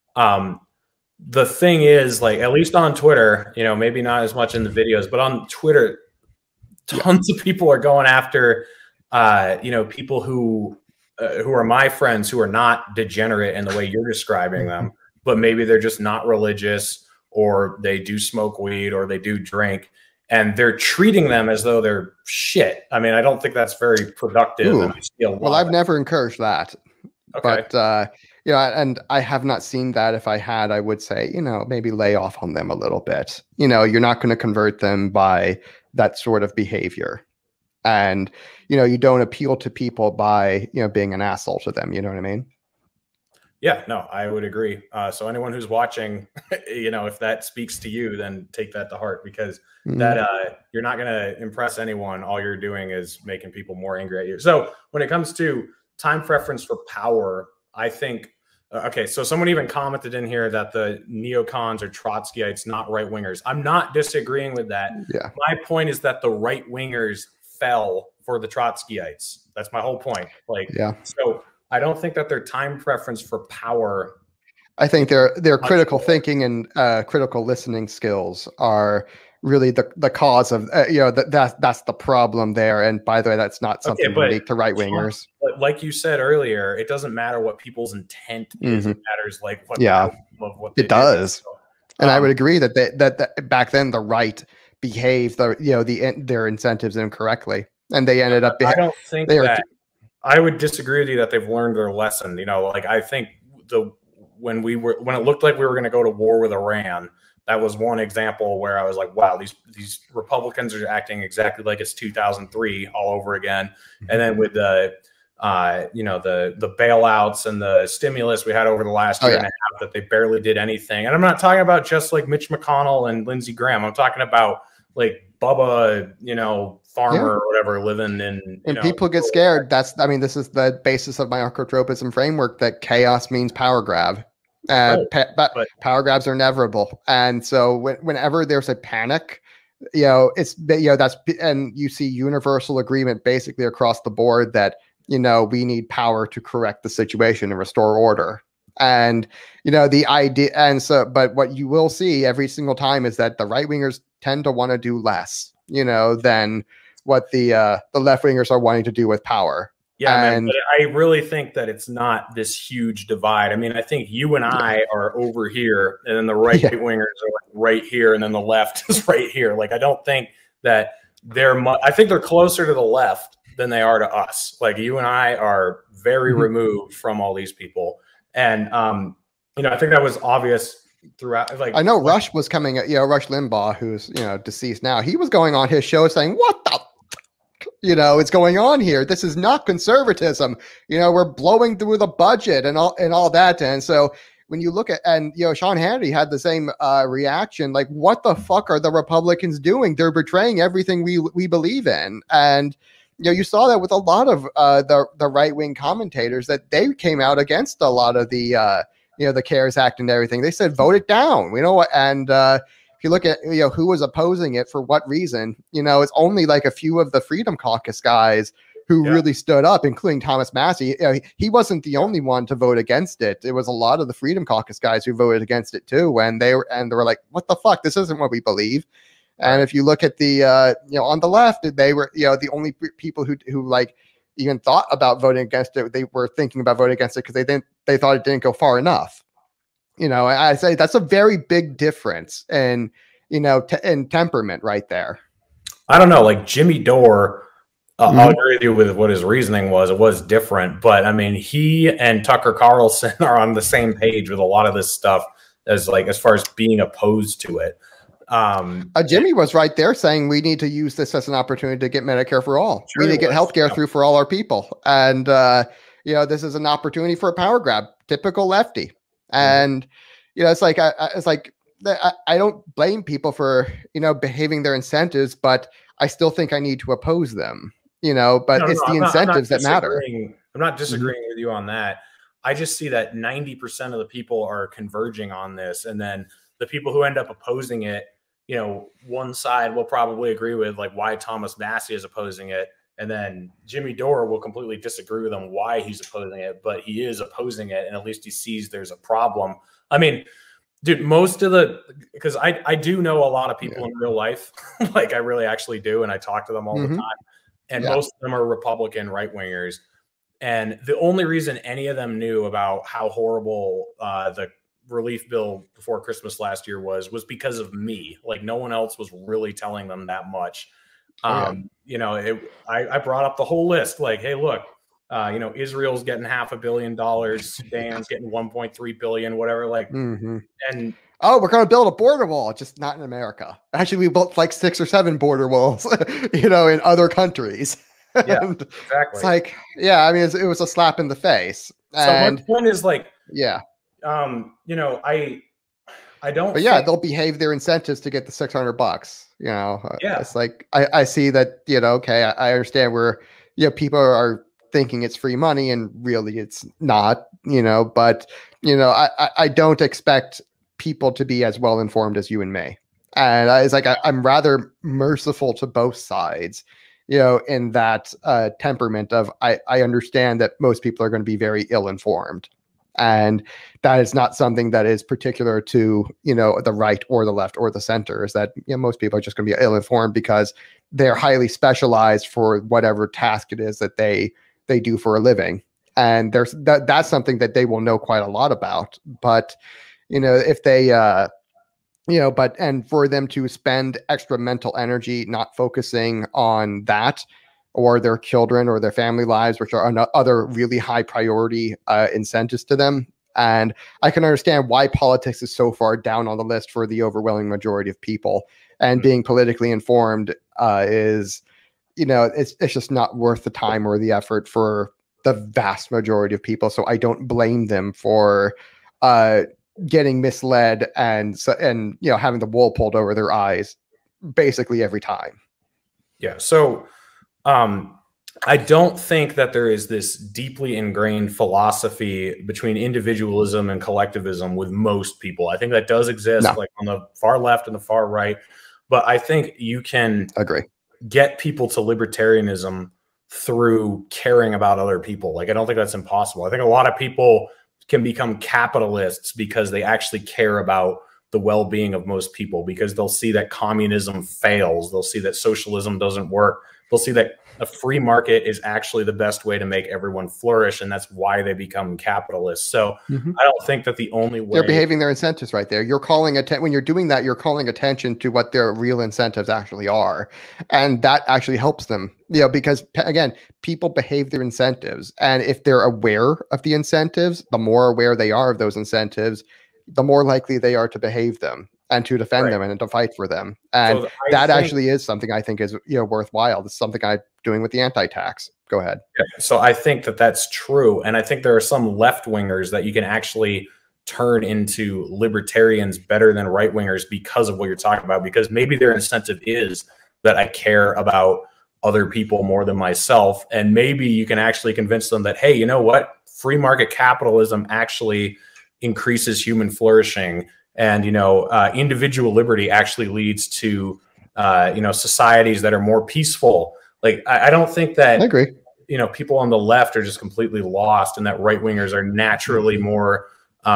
The thing is, like, at least on Twitter, maybe not as much in the videos, but on Twitter, tons of people are going after, people who are my friends, who are not degenerate in the way you're describing them, but maybe they're just not religious, or they do smoke weed, or they do drink, and they're treating them as though they're shit. I mean, I don't think that's very productive. Well, I've never encouraged that. Okay. But and I have not seen that. If I had, I would say, maybe lay off on them a little bit. You're not going to convert them by that sort of behavior. And, you don't appeal to people by, being an asshole to them. You know what I mean? Yeah, no, I would agree. So anyone who's watching, if that speaks to you, then take that to heart, because that you're not going to impress anyone. All you're doing is making people more angry at you. So when it comes to time preference for power, I think, okay, so someone even commented in here that the neocons are Trotskyites, not right wingers. I'm not disagreeing with that. Yeah. My point is that the right wingers fell for the Trotskyites. That's my whole point. So I don't think that their time preference for power. I think their critical thinking and critical listening skills are really the cause of that's the problem there. And by the way, that's not something unique to right wingers. But like you said earlier, it doesn't matter what people's intent is. It matters like what of what it does. So, and I would agree that back then the right behaved their incentives incorrectly, and they ended up. I don't think that. I would disagree with you that they've learned their lesson. I think when it looked like we were going to go to war with Iran, that was one example where I was like, wow, these Republicans are acting exactly like it's 2003 all over again. And then with the bailouts and the stimulus we had over the last year and a half, that they barely did anything. And I'm not talking about just like Mitch McConnell and Lindsey Graham. I'm talking about like Bubba, farmer or whatever, living in. And people get scared. This is the basis of my archetropism framework, that chaos means power grab. But power grabs are inevitable. And so whenever there's a panic, and you see universal agreement basically across the board that, we need power to correct the situation and restore order. And, the idea, but what you will see every single time is that the right wingers tend to want to do less, than what the left wingers are wanting to do with power. Yeah, man, but I really think that it's not this huge divide. I mean, I think you and I are over here, and then the right wingers are right here, and then the left is right here. Like, I don't think that I think they're closer to the left than they are to us. Like, you and I are very removed from all these people. And, I think that was obvious throughout. Like, I know Rush was coming at, Rush Limbaugh, who's, deceased now. He was going on his show saying, what the is going on here? This is not conservatism. We're blowing through the budget and all that. And so when you look at, and Sean Hannity had the same reaction, like, what the fuck are the Republicans doing? They're betraying everything we believe in. And you saw that with a lot of the right wing commentators, that they came out against a lot of the the CARES Act and everything. They said vote it down. And if you look at who was opposing it for what reason, it's only like a few of the Freedom Caucus guys who really stood up, including Thomas Massie. He wasn't the only one to vote against it. It was a lot of the Freedom Caucus guys who voted against it too. When they were like, what the fuck? This isn't what we believe. And if you look at the on the left, they were the only people who like even thought about voting against it. They were thinking about voting against it because they thought it didn't go far enough. I say that's a very big difference in in temperament right there. I don't know, like Jimmy Dore. I'll agree with you with what his reasoning was. It was different, but I mean, he and Tucker Carlson are on the same page with a lot of this stuff as far as being opposed to it. Jimmy was right there saying we need to use this as an opportunity to get Medicare for all. Sure, we need to get healthcare through for all our people. And, this is an opportunity for a power grab, typical lefty. And, it's like, I don't blame people for, behaving their incentives, but I still think I need to oppose them, but it's the incentives that matter. I'm not disagreeing with you on that. I just see that 90% of the people are converging on this. And then the people who end up opposing it, one side will probably agree with like why Thomas Massie is opposing it. And then Jimmy Dore will completely disagree with him why he's opposing it, but he is opposing it. And at least he sees there's a problem. I mean, dude, because I do know a lot of people in real life, like I really actually do. And I talk to them all the time. And most of them are Republican right wingers. And the only reason any of them knew about how horrible the relief bill before Christmas last year was because of me. Like no one else was really telling them that much. I brought up the whole list. Like, hey, look, Israel's getting $500 million, Sudan's getting 1.3 billion, whatever. Like, and oh, we're going to build a border wall, just not in America. Actually, we built like 6 or 7 border walls, in other countries. Yeah, exactly. It's like, yeah, I mean, it was a slap in the face. And so my point is like, yeah, I don't. But yeah, they'll behave their incentives to get the $600. Yeah, it's like I see that. Okay, I understand where people are thinking it's free money and really it's not. But I don't expect people to be as well informed as you and me. And it's like I'm rather merciful to both sides. In that temperament of I understand that most people are going to be very ill informed. And that is not something that is particular to, the right or the left or the center, is that most people are just going to be ill-informed because they're highly specialized for whatever task it is that they do for a living. And that's something that they will know quite a lot about. But, if they, and for them to spend extra mental energy not focusing on that, or their children or their family lives, which are other really high priority incentives to them. And I can understand why politics is so far down on the list for the overwhelming majority of people. And being politically informed is, it's just not worth the time or the effort for the vast majority of people. So I don't blame them for getting misled and having the wool pulled over their eyes basically every time. Yeah. So I don't think that there is this deeply ingrained philosophy between individualism and collectivism with most people. I think that does exist, like on the far left and the far right. But I think you can get people to libertarianism through caring about other people. Like, I don't think that's impossible. I think a lot of people can become capitalists because they actually care about the well-being of most people, because they'll see that communism fails. They'll see that socialism doesn't work. They'll see that a free market is actually the best way to make everyone flourish, and that's why they become capitalists. So I don't think that the only way they're behaving their incentives right there. You're calling when you're doing that, you're calling attention to what their real incentives actually are, and that actually helps them. Because again, people behave their incentives, and if they're aware of the incentives, the more aware they are of those incentives, the more likely they are to behave them and to defend them and to fight for them. And so that actually is something I think is worthwhile. This is something I'm doing with the anti-tax. Go ahead. Yeah, so I think that that's true. And I think there are some left-wingers that you can actually turn into libertarians better than right-wingers because of what you're talking about, because maybe their incentive is that I care about other people more than myself. And maybe you can actually convince them that, hey, you know what? Free market capitalism actually increases human flourishing. And, individual liberty actually leads to, societies that are more peaceful. Like, I don't think that, I agree. People on the left are just completely lost, and that right wingers are naturally more,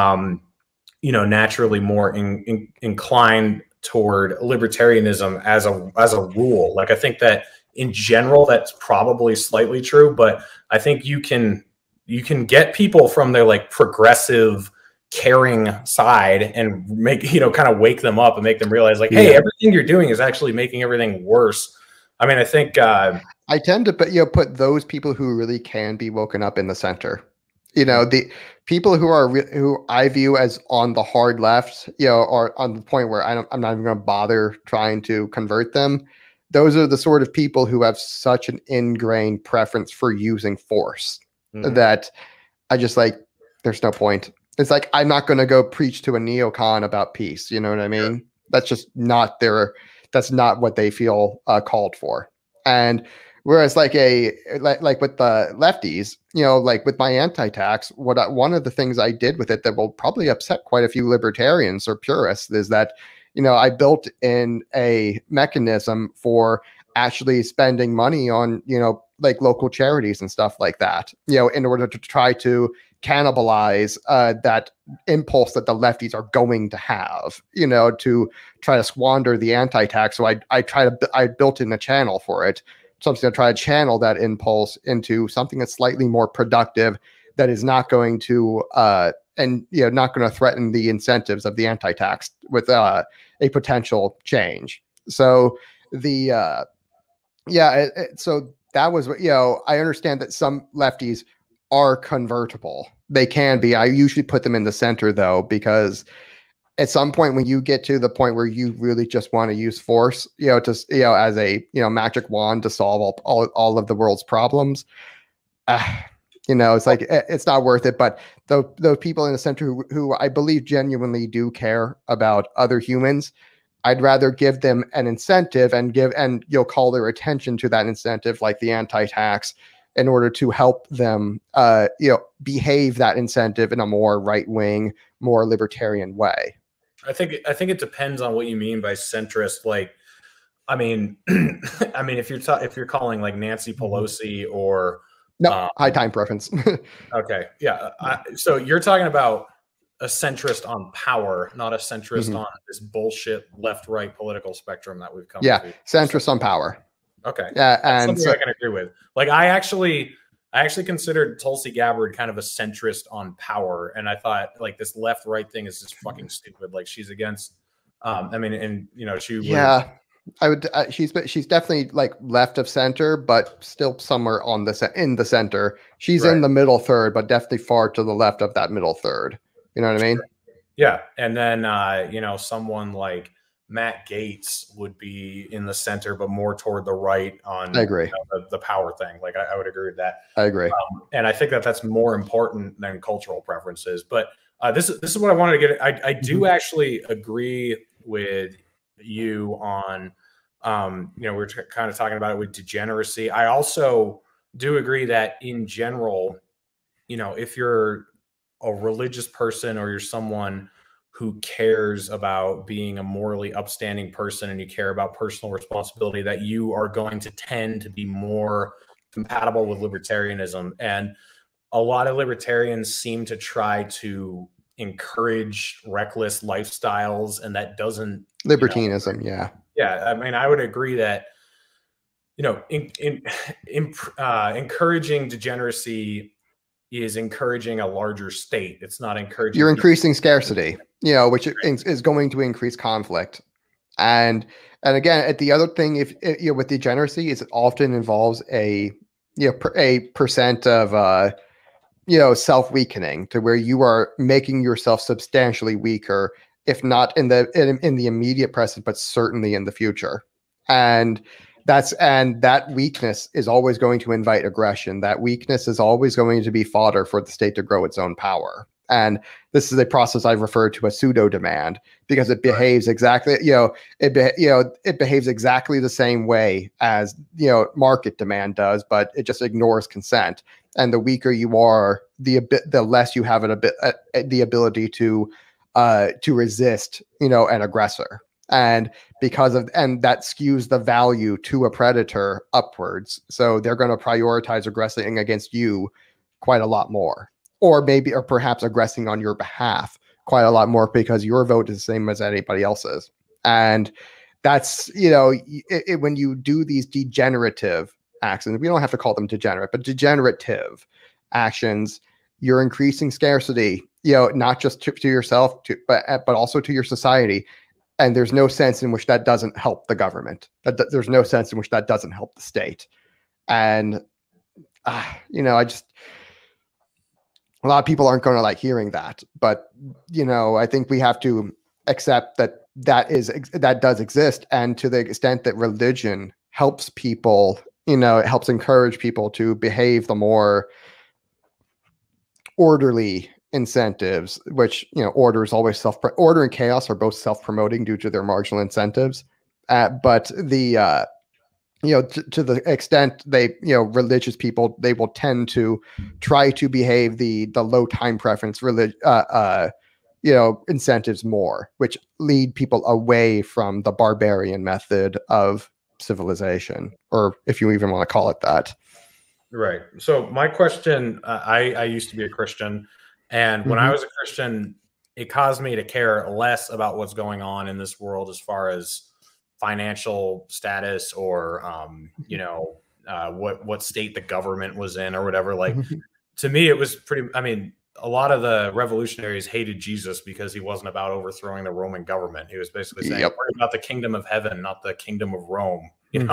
inclined toward libertarianism as a rule. Like, I think that in general, that's probably slightly true, but I think you can get people from their like progressive, caring side and make, kind of wake them up and make them realize like, hey, everything you're doing is actually making everything worse. I mean, I think I tend to put those people who really can be woken up in the center. The people who I view as on the hard left, or on the point where I'm not even going to bother trying to convert them. Those are the sort of people who have such an ingrained preference for using force that I just like, there's no point. It's like, I'm not going to go preach to a neocon about peace. You know what I mean? Sure. That's just not that's not what they feel called for. And whereas like with the lefties, like with my anti-tax, one of the things I did with it that will probably upset quite a few libertarians or purists is that, I built in a mechanism for actually spending money on, like local charities and stuff like that, in order to try to cannibalize that impulse that the lefties are going to have, to try to squander the anti-tax. So I built in a channel for it. So I'm going to try to channel that impulse into something that's slightly more productive, that is not going to not going to threaten the incentives of the anti-tax with a potential change. So so that was what, you know, I understand that some lefties are convertible. They can be. I usually put them in the center though, because at some point when you get to the point where you really just want to use force, you know, to, you know, as a, you know, magic wand to solve all of the world's problems, you know, it's like, it's not worth it. But those people in the center who I believe genuinely do care about other humans, I'd rather give them an incentive and you'll call their attention to that incentive, like the anti-tax, in order to help them, you know, behave that incentive in a more right-wing, more libertarian way. I think it depends on what you mean by centrist. Like, I mean, if you're calling like Nancy Pelosi or no, high time preference. Okay, yeah. So you're talking about a centrist on power, not a centrist on this bullshit left-right political spectrum that we've come. Yeah, centrist on power. Okay, yeah, that's something I can agree with. Like, I actually considered Tulsi Gabbard kind of a centrist on power, and I thought like this left-right thing is just fucking stupid. Like, she's against. I mean, and you know, she. Yeah, I would. She's definitely like left of center, but still somewhere in the center. She's in the middle third, but definitely far to the left of that middle third. You know what I mean? Yeah, and then you know, someone like Matt Gaetz would be in the center, but more toward the right on. I agree. You know, the power thing. Like, I would agree with that. I agree, and I think that's more important than cultural preferences. But this is what I wanted to get. I do actually agree with you on. You know, we're kind of talking about it with degeneracy. I also do agree that in general, you know, if you're a religious person or you're someone who cares about being a morally upstanding person and you care about personal responsibility, that you are going to tend to be more compatible with libertarianism. And a lot of libertarians seem to try to encourage reckless lifestyles, and that doesn't libertinism. You know, yeah. I mean, I would agree that, you know, encouraging degeneracy is encouraging a larger state. It's not encouraging. You're increasing scarcity, you know, which is going to increase conflict. And again, at the other thing, if you know, with degeneracy, is it often involves a percent of you know, self-weakening to where you are making yourself substantially weaker, if not in the immediate present, but certainly in the future. And that weakness is always going to invite aggression. That weakness is always going to be fodder for the state to grow its own power. And this is a process I've referred to as pseudo demand, because it behaves exactly, you know, it behaves exactly the same way as, you know, market demand does, but it just ignores consent. And the weaker you are, the less you have the ability to resist, you know, an aggressor. And that skews the value to a predator upwards. So they're going to prioritize aggressing against you quite a lot more, or perhaps aggressing on your behalf quite a lot more, because your vote is the same as anybody else's. And that's, you know, when you do these degenerative actions, we don't have to call them degenerate, but degenerative actions, you're increasing scarcity, you know, not just to yourself, but also to your society. And there's no sense in which that doesn't help the government. There's no sense in which that doesn't help the state. And, you know, a lot of people aren't going to like hearing that. But, you know, I think we have to accept that does exist. And to the extent that religion helps people, you know, it helps encourage people to behave the more orderly incentives, which, you know, order is always order and chaos are both self-promoting due to their marginal incentives. But the, you know, to the extent they, you know, religious people, they will tend to try to behave the low time preference, you know, incentives more, which lead people away from the barbarian method of civilization, or if you even want to call it that. Right. So my question, I used to be a Christian. And when I was a Christian, it caused me to care less about what's going on in this world as far as financial status or, you know, what state the government was in or whatever. Like, to me, it was pretty, I mean, a lot of the revolutionaries hated Jesus because he wasn't about overthrowing the Roman government. He was basically saying, worry about the kingdom of heaven, not the kingdom of Rome. You know, like,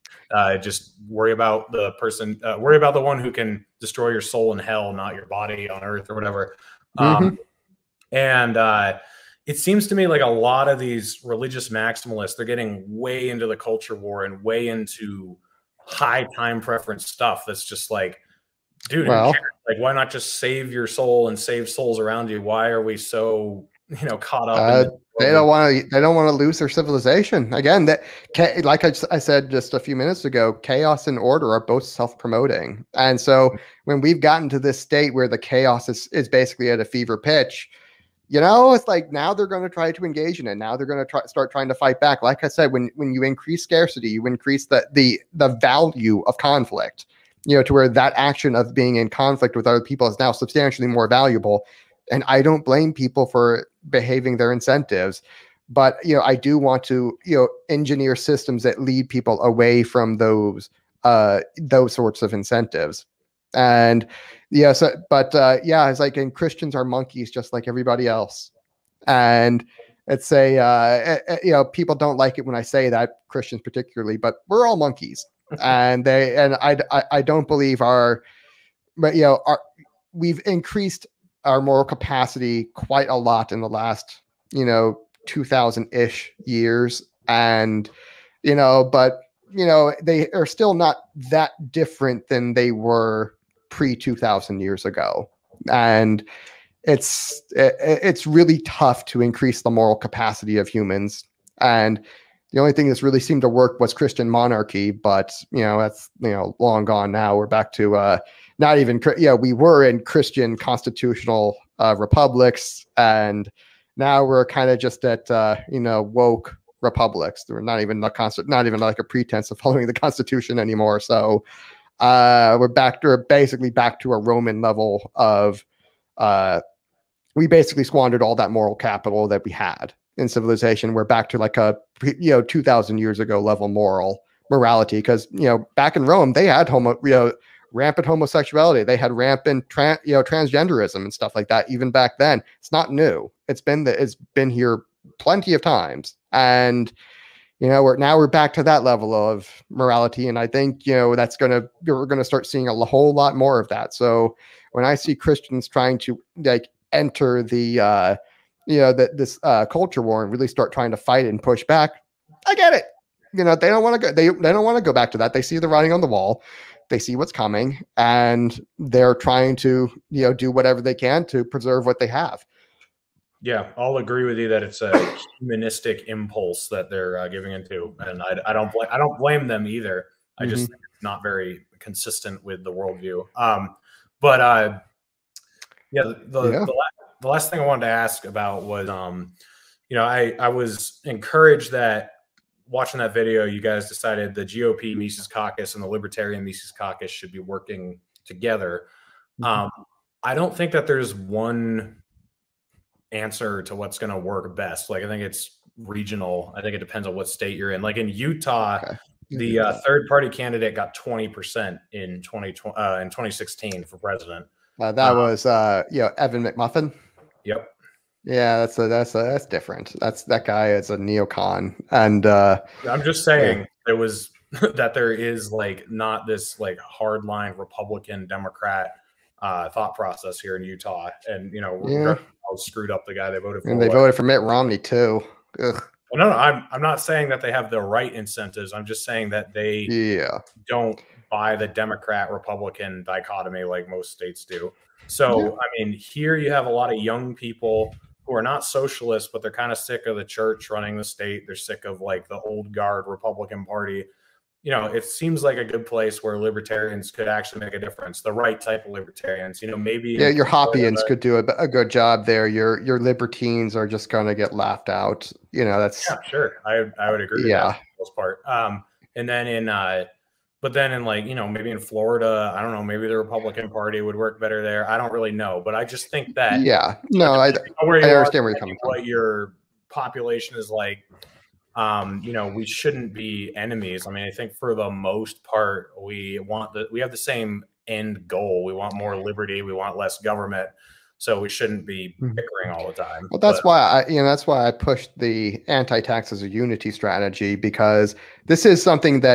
Just worry about the person, worry about the one who can destroy your soul in hell, not your body on earth or whatever. And it seems to me like a lot of these religious maximalists, they're getting way into the culture war and way into high time preference stuff. That's just like, dude, like, why not just save your soul and save souls around you? Why are we so, caught up in they don't want to lose their civilization. Again, that, like I said just a few minutes ago, chaos and order are both self-promoting. And so when we've gotten to this state where the chaos is basically at a fever pitch, it's like now they're going to try to engage in it. Now they're going to start trying to fight back. Like I said, when you increase scarcity, you increase the value of conflict, to where that action of being in conflict with other people is now substantially more valuable. And I don't blame people for behaving their incentives, but I do want to engineer systems that lead people away from those sorts of incentives. And it's like, and Christians are monkeys just like everybody else. And it's people don't like it when I say that, Christians particularly, but we're all monkeys. And I don't believe we've increased our moral capacity quite a lot in the last 2000-ish years, and but they are still not that different than they were pre-2000 years ago. And it's really tough to increase the moral capacity of humans. And the only thing that's really seemed to work was Christian monarchy, but that's long gone now. We're back to not even we were in Christian constitutional republics, and now we're kind of just at woke republics. We're not even not even like a pretense of following the Constitution anymore. So we're basically back to a Roman level of we basically squandered all that moral capital that we had in civilization. We're back to like a 2000 years ago level morality, because back in Rome they had rampant homosexuality, they had rampant transgenderism and stuff like that. Even back then, it's not new. It's been here plenty of times, and we're back to that level of morality. And I think we're gonna start seeing a whole lot more of that. So when I see Christians trying to like enter the this culture war and really start trying to fight and push back, I get it. They don't want to go. They don't want to go back to that. They see the writing on the wall. They see what's coming, and they're trying to do whatever they can to preserve what they have. Yeah, I'll agree with you that it's a humanistic impulse that they're giving into, and I don't blame them either. I just think it's not very consistent with the worldview. The last thing I wanted to ask about was, I was encouraged that watching that video, you guys decided the GOP Mises Caucus and the Libertarian Mises Caucus should be working together. I don't think that there's one answer to what's going to work best. Like, I think it's regional. I think it depends on what state you're in. Like in Utah, the third party candidate got 20% in 2016 for president. That was Evan McMuffin. Yep. Yeah, that's different. That guy is a neocon, and I'm just saying there is like not this like hardline Republican Democrat thought process here in Utah, and how screwed up the guy they voted for. And they voted for Mitt Romney too. Ugh. Well, no, I'm not saying that they have the right incentives. I'm just saying that they don't buy the Democrat Republican dichotomy like most states do. So I mean, here you have a lot of young people who are not socialists, but they're kind of sick of the church running the state. They're sick of like the old guard Republican Party. It seems like a good place where libertarians could actually make a difference. The right type of libertarians, maybe. Yeah, your Hoppians could do a good job there. Your libertines are just going to get laughed out. That's. Yeah, sure. I would agree with that for the most part. And then but then in like, maybe in Florida, I don't know, maybe the Republican Party would work better there. I don't really know, but I just think that. I understand where you're coming from. What your population is like. We shouldn't be enemies. I mean, I think for the most part, we have the same end goal. We want more liberty. We want less government. So we shouldn't be bickering all the time. Well, that's why I pushed the anti-tax as a unity strategy, because this is something that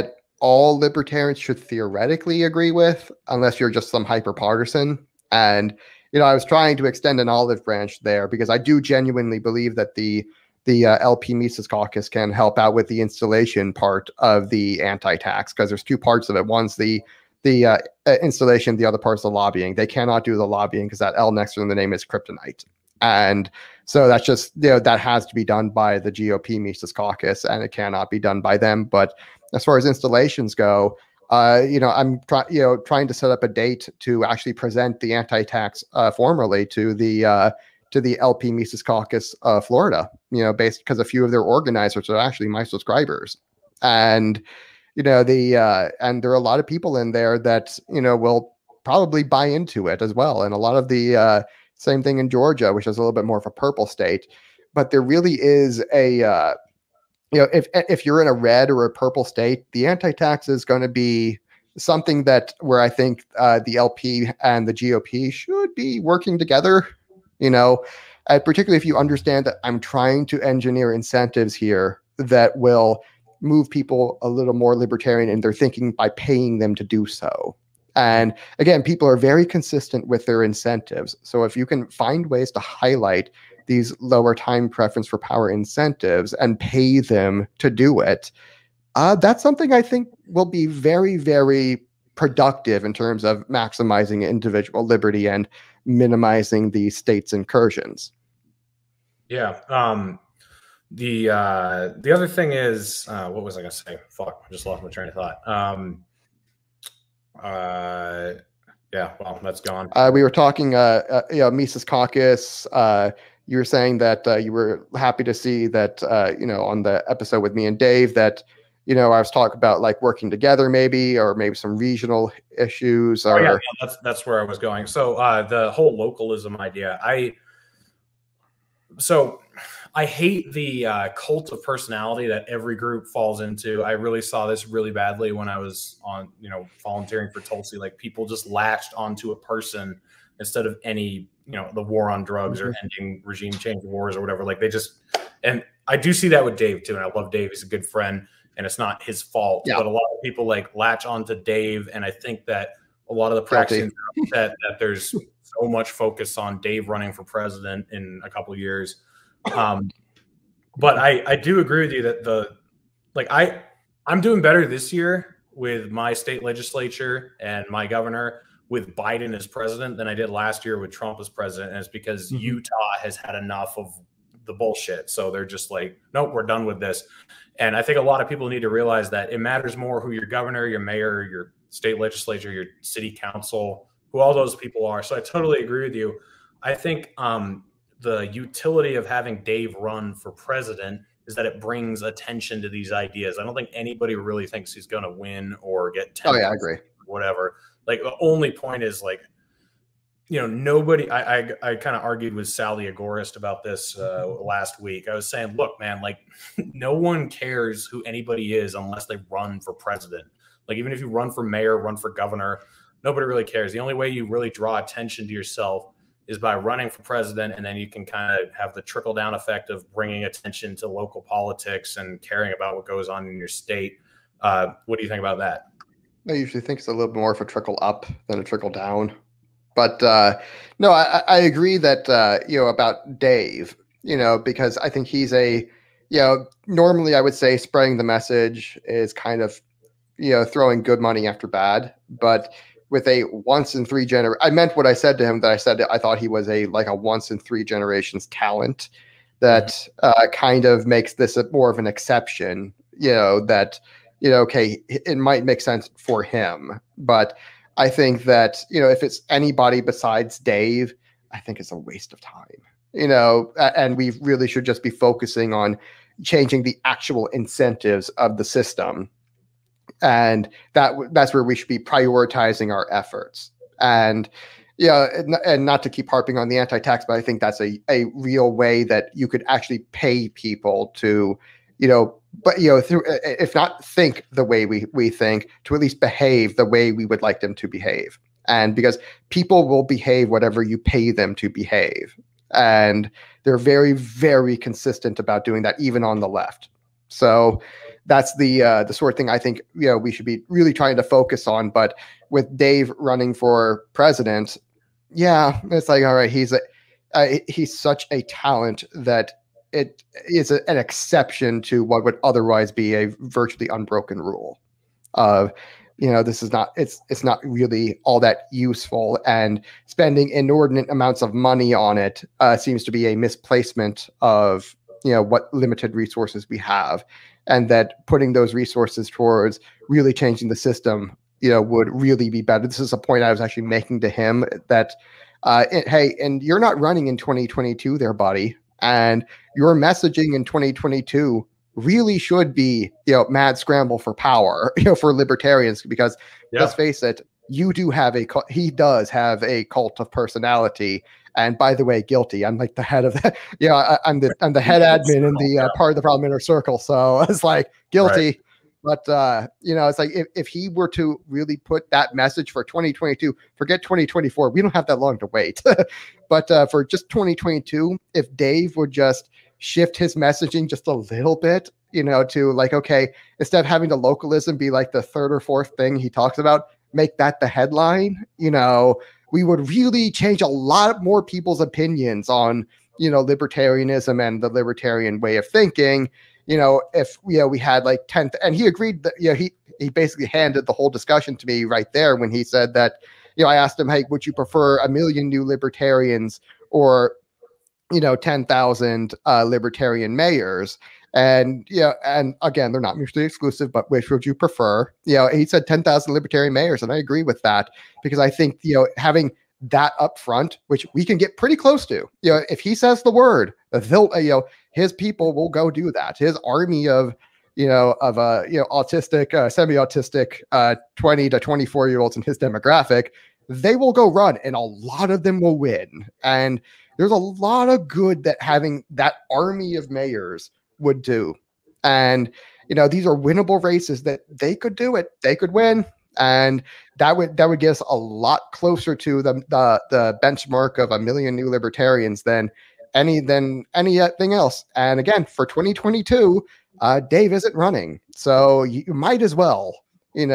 all libertarians should theoretically agree with, unless you're just some hyper partisan. And I was trying to extend an olive branch there because I do genuinely believe that the LP Mises Caucus can help out with the installation part of the anti-tax, because there's two parts of it. One's the installation, the other part's the lobbying. They cannot do the lobbying because that L next to the name is kryptonite. And so that's just, that has to be done by the GOP Mises Caucus, and it cannot be done by them. But as far as installations go, I'm trying to set up a date to actually present the anti-tax formally to the LP Mises Caucus Florida, based because a few of their organizers are actually my subscribers. And and there are a lot of people in there that will probably buy into it as well. And a lot of the same thing in Georgia, which is a little bit more of a purple state. But there really is a if you're in a red or a purple state, the anti-tax is going to be something where I think the LP and the GOP should be working together. Particularly if you understand that I'm trying to engineer incentives here that will move people a little more libertarian in their thinking by paying them to do so. And again, people are very consistent with their incentives. So if you can find ways to highlight these lower time preference for power incentives and pay them to do it, that's something I think will be very, very productive in terms of maximizing individual liberty and minimizing the state's incursions. Yeah. The other thing is, what was I going to say? Fuck, I just lost my train of thought. Yeah, well, that's gone. We were talking, Mises Caucus. You were saying that you were happy to see that, on the episode with me and Dave, that, I was talking about like working together, maybe some regional issues. Or yeah, that's where I was going. So the whole localism idea, I hate the cult of personality that every group falls into. I really saw this really badly when I was on, volunteering for Tulsi. Like, people just latched onto a person instead of any, the war on drugs or ending regime change wars or whatever. Like, and I do see that with Dave too. And I love Dave. He's a good friend and it's not his fault. Yeah. But a lot of people like latch onto Dave. And I think that a lot of the practitioners are upset that there's so much focus on Dave running for president in a couple of years. But I do agree with you that I'm doing better this year with my state legislature and my governor with Biden as president than I did last year with Trump as president. And it's because Utah has had enough of the bullshit. So they're just like, nope, we're done with this. And I think a lot of people need to realize that it matters more who your governor, your mayor, your state legislature, your city council, who all those people are. So I totally agree with you. I think the utility of having Dave run for president is that it brings attention to these ideas. I don't think anybody really thinks he's going to win or get 10. Oh yeah, I agree. Whatever. Like, the only point is, like, nobody. I kind of argued with Sally Agorist about this last week. I was saying, look, man, like, no one cares who anybody is unless they run for president. Like, even if you run for mayor, run for governor, nobody really cares. The only way you really draw attention to yourself is by running for president, and then you can kind of have the trickle down effect of bringing attention to local politics and caring about what goes on in your state. What do you think about that? I usually think it's a little bit more of a trickle up than a trickle down. But no, I agree that, about Dave, because I think he's normally I would say spreading the message is kind of, throwing good money after bad. But with a once in three I meant what I said to him, that I said I thought he was a once in three generations talent that kind of makes this more of an exception, that, okay, it might make sense for him. But I think that, if it's anybody besides Dave, I think it's a waste of time, and we really should just be focusing on changing the actual incentives of the system. And that's where we should be prioritizing our efforts. And and not to keep harping on the anti-tax, but I think that's a real way that you could actually pay people to, through, if not think the way we think, to at least behave the way we would like them to behave. And because people will behave whatever you pay them to behave. And they're very, very consistent about doing that, even on the left. So that's the sort of thing I think we should be really trying to focus on. But with Dave running for president, yeah, it's like, all right, he's such a talent that it is an exception to what would otherwise be a virtually unbroken rule of, this is not, it's not really all that useful, and spending inordinate amounts of money on it seems to be a misplacement of, what limited resources we have, and that putting those resources towards really changing the system, would really be better. This is a point I was actually making to him that, hey, and you're not running in 2022 there, buddy. And your messaging in 2022 really should be, mad scramble for power, for libertarians, because let's face it, he does have a cult of personality. And by the way, guilty. I'm like the head of that. I'm the head admin in the part of the Problem Inner Circle. So it's like guilty. Right. But, it's like if he were to really put that message for 2022, forget 2024, we don't have that long to wait. But for just 2022, if Dave would just shift his messaging just a little bit, to like, okay, instead of having the localism be like the third or fourth thing he talks about, make that the headline, we would really change a lot more people's opinions on, libertarianism and the libertarian way of thinking. If we had like 10, and he agreed that, he basically handed the whole discussion to me right there when he said that, I asked him, hey, would you prefer 1 million new libertarians or, 10,000 libertarian mayors? And, and again, they're not mutually exclusive, but which would you prefer? He said 10,000 libertarian mayors. And I agree with that, because I think, having that up front, which we can get pretty close to, if he says the word, they'll, his people will go do that. His army of, autistic, semi-autistic, 20 to 24-year-olds in his demographic, they will go run, and a lot of them will win. And there's a lot of good that having that army of mayors would do. And, these are winnable races that they could do it. They could win. And that would get us a lot closer to the benchmark of 1 million new libertarians than anything else. And again, for 2022, Dave isn't running, so you might as well, put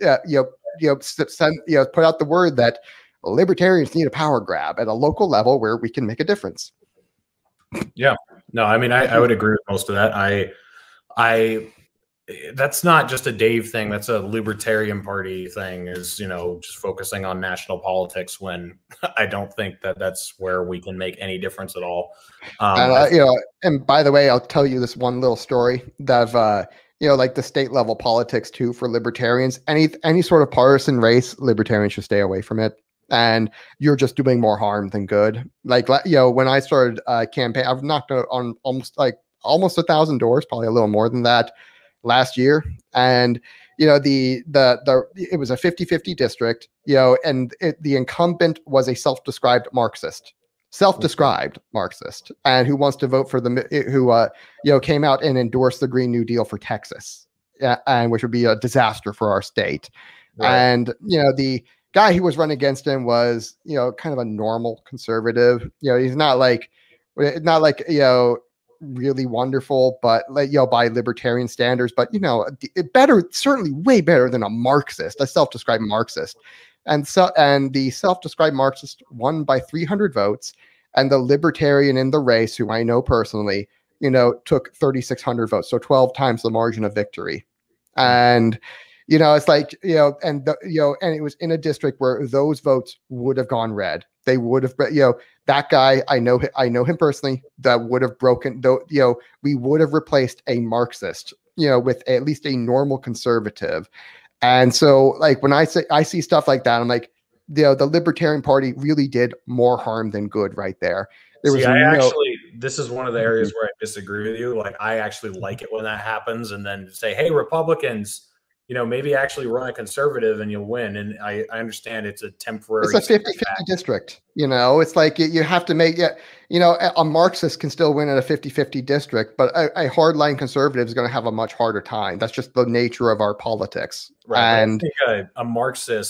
out the word that libertarians need a power grab at a local level where we can make a difference. Yeah, no, I mean, I would agree with most of that. I that's not just a Dave thing. That's a Libertarian Party thing, is, just focusing on national politics, when I don't think that that's where we can make any difference at all. And by the way, I'll tell you this one little story that, like the state level politics too, for libertarians, any sort of partisan race, libertarians should stay away from it. And you're just doing more harm than good. Like, when I started campaign, I've knocked on almost 1,000 doors, probably a little more than that, last year. And it was a 50-50 district, and the incumbent was a self-described Marxist, and who wants to vote for who came out and endorsed the Green New Deal for Texas, and which would be a disaster for our state. Right. And the guy who was running against him was kind of a normal conservative. He's not like really wonderful, but by libertarian standards, but better, certainly way better than a Marxist, a self-described Marxist. And the self-described Marxist won by 300 votes, and the libertarian in the race, who I know personally, took 3,600 votes, so 12 times the margin of victory. And it's like, and it was in a district where those votes would have gone red. They would have, that guy, I know him personally, that would have broken, we would have replaced a Marxist, with at least a normal conservative. And so, like, when I see stuff like that, I'm like, the Libertarian Party really did more harm than good right there. This is one of the areas where I disagree with you. Like, I actually like it when that happens, and then say, hey, Republicans, maybe actually run a conservative and you'll win. And I understand it's a temporary. It's a 50-50 district. It's like you have to make it, a Marxist can still win in a 50-50 district, but a hardline conservative is going to have a much harder time. That's just the nature of our politics. Right. And I think a Marxist is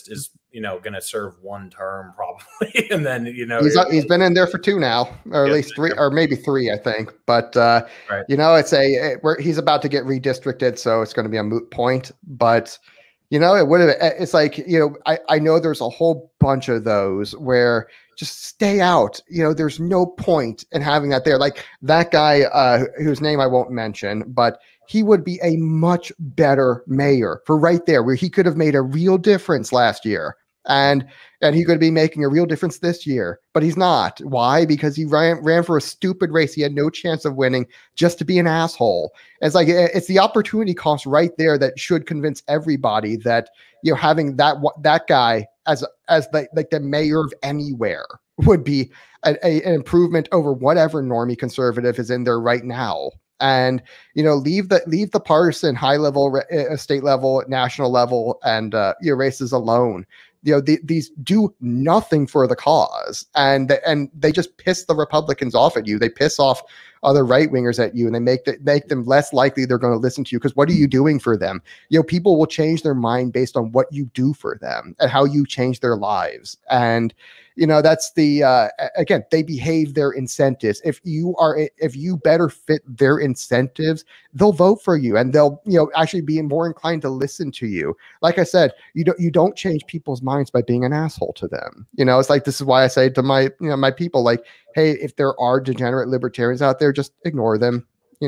going to serve one term probably. And then, he's been in there for 2 now, or at least 3, or maybe 3, I think. But, right. He's about to get redistricted, so it's going to be a moot point. But, it would have, it's like, I know there's a whole bunch of those where just stay out. There's no point in having that there. Like that guy, whose name I won't mention, but he would be a much better mayor for right there, where he could have made a real difference last year. And he could be making a real difference this year, but he's not. Why? Because he ran for a stupid race. He had no chance of winning just to be an asshole. It's like, it's the opportunity cost right there that should convince everybody that, having that guy as the mayor of anywhere would be an improvement over whatever normie conservative is in there right now. And leave the partisan high level, state level, national level, and races alone. These do nothing for the cause, and they just piss the Republicans off at you. They piss off other right wingers at you, and they make them less likely they're going to listen to you. Because what are you doing for them? People will change their mind based on what you do for them and how you change their lives. And that's the again, they behave their incentives. If you better fit their incentives, they'll vote for you, and they'll actually be more inclined to listen to you. Like I said, you don't change people's minds by being an asshole to them. It's like, this is why I say to my my people, like, hey, if there are degenerate libertarians out there, just ignore them.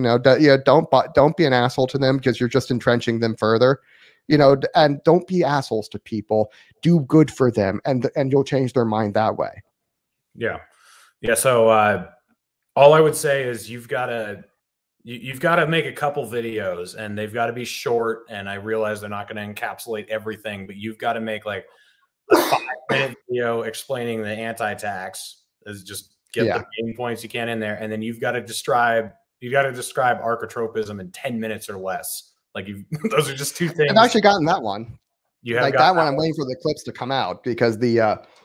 Don't be an asshole to them, because you're just entrenching them further. And don't be assholes to people. Do good for them, and you'll change their mind that way. Yeah. So all I would say is you've got to make a couple videos, and they've got to be short. And I realize they're not going to encapsulate everything, but you've got to make like a 5-minute video explaining the anti-tax. Is just get the main points you can in there, and then you've got to describe archotropism in 10 minutes or less. Like, those are just 2 things. I've actually gotten that one. You have like that one. I'm waiting for the clips to come out, because the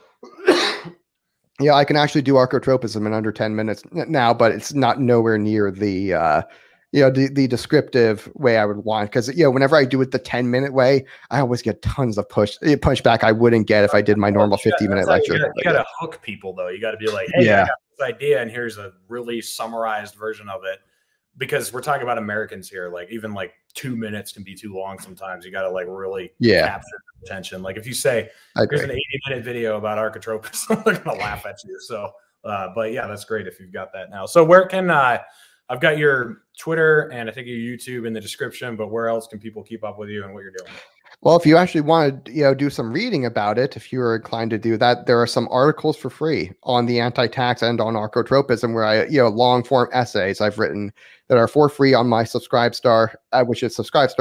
I can actually do archotropism in under 10 minutes now, but it's not nowhere near the the descriptive way I would want. Because whenever I do it the 10-minute way, I always get tons of pushback I wouldn't get if I did my normal 50-minute lecture. You got to hook people, though. You got to be like, hey, I got this idea, and here's a really summarized version of it. Because we're talking about Americans here, like even like 2 minutes can be too long sometimes. You got to like really capture attention. Like if you say there's an 80-minute video about archotropism, they're gonna laugh at you. So, but yeah, that's great if you've got that now. So where can I've got your Twitter and I think your YouTube in the description, but where else can people keep up with you and what you're doing? Well, if you actually want to, do some reading about it, if you're inclined to do that, there are some articles for free on the anti-tax and on archotropism, where I, long form essays I've written that are for free on my Subscribestar, which is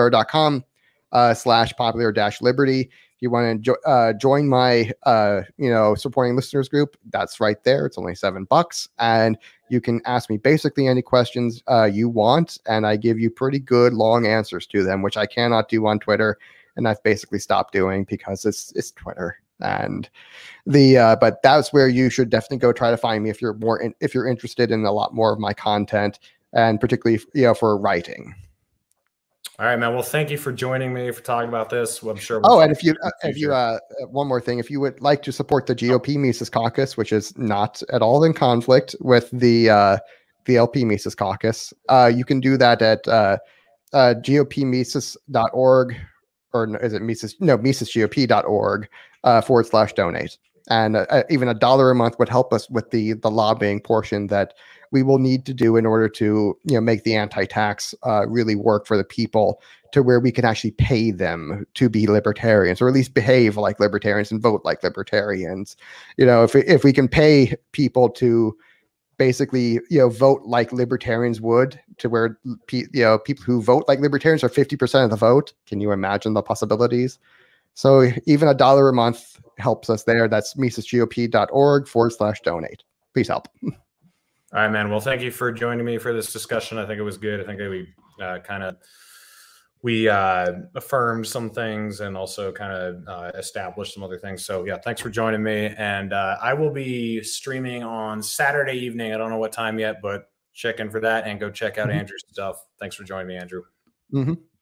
subscribestar.com/popular-liberty. If you want to join my, supporting listeners group, that's right there. It's only $7, and you can ask me basically any questions you want, and I give you pretty good long answers to them, which I cannot do on Twitter. And I've basically stopped doing because it's Twitter, and but that's where you should definitely go try to find me if you're interested in a lot more of my content, and particularly for writing. All right, man. Well, thank you for joining me for talking about this. I'm sure. And if you one more thing, if you would like to support the GOP Mises Caucus, which is not at all in conflict with the LP Mises Caucus, you can do that at gopmises.org. Or is it Mises? No, misesgop.org /donate. And even $1 a month would help us with the lobbying portion that we will need to do in order to make the anti-tax really work for the people, to where we can actually pay them to be libertarians, or at least behave like libertarians and vote like libertarians. If we can pay people to basically vote like libertarians would, to where people who vote like libertarians are 50% of the vote. Can you imagine the possibilities? So even $1 a month helps us there. That's misesgop.org /donate. Please help. All right, man. Well, thank you for joining me for this discussion. I think it was good. I think that we affirmed some things and also kind of established some other things. So yeah, thanks for joining me. And I will be streaming on Saturday evening. I don't know what time yet, but check in for that and go check out Andrew's stuff. Thanks for joining me, Andrew.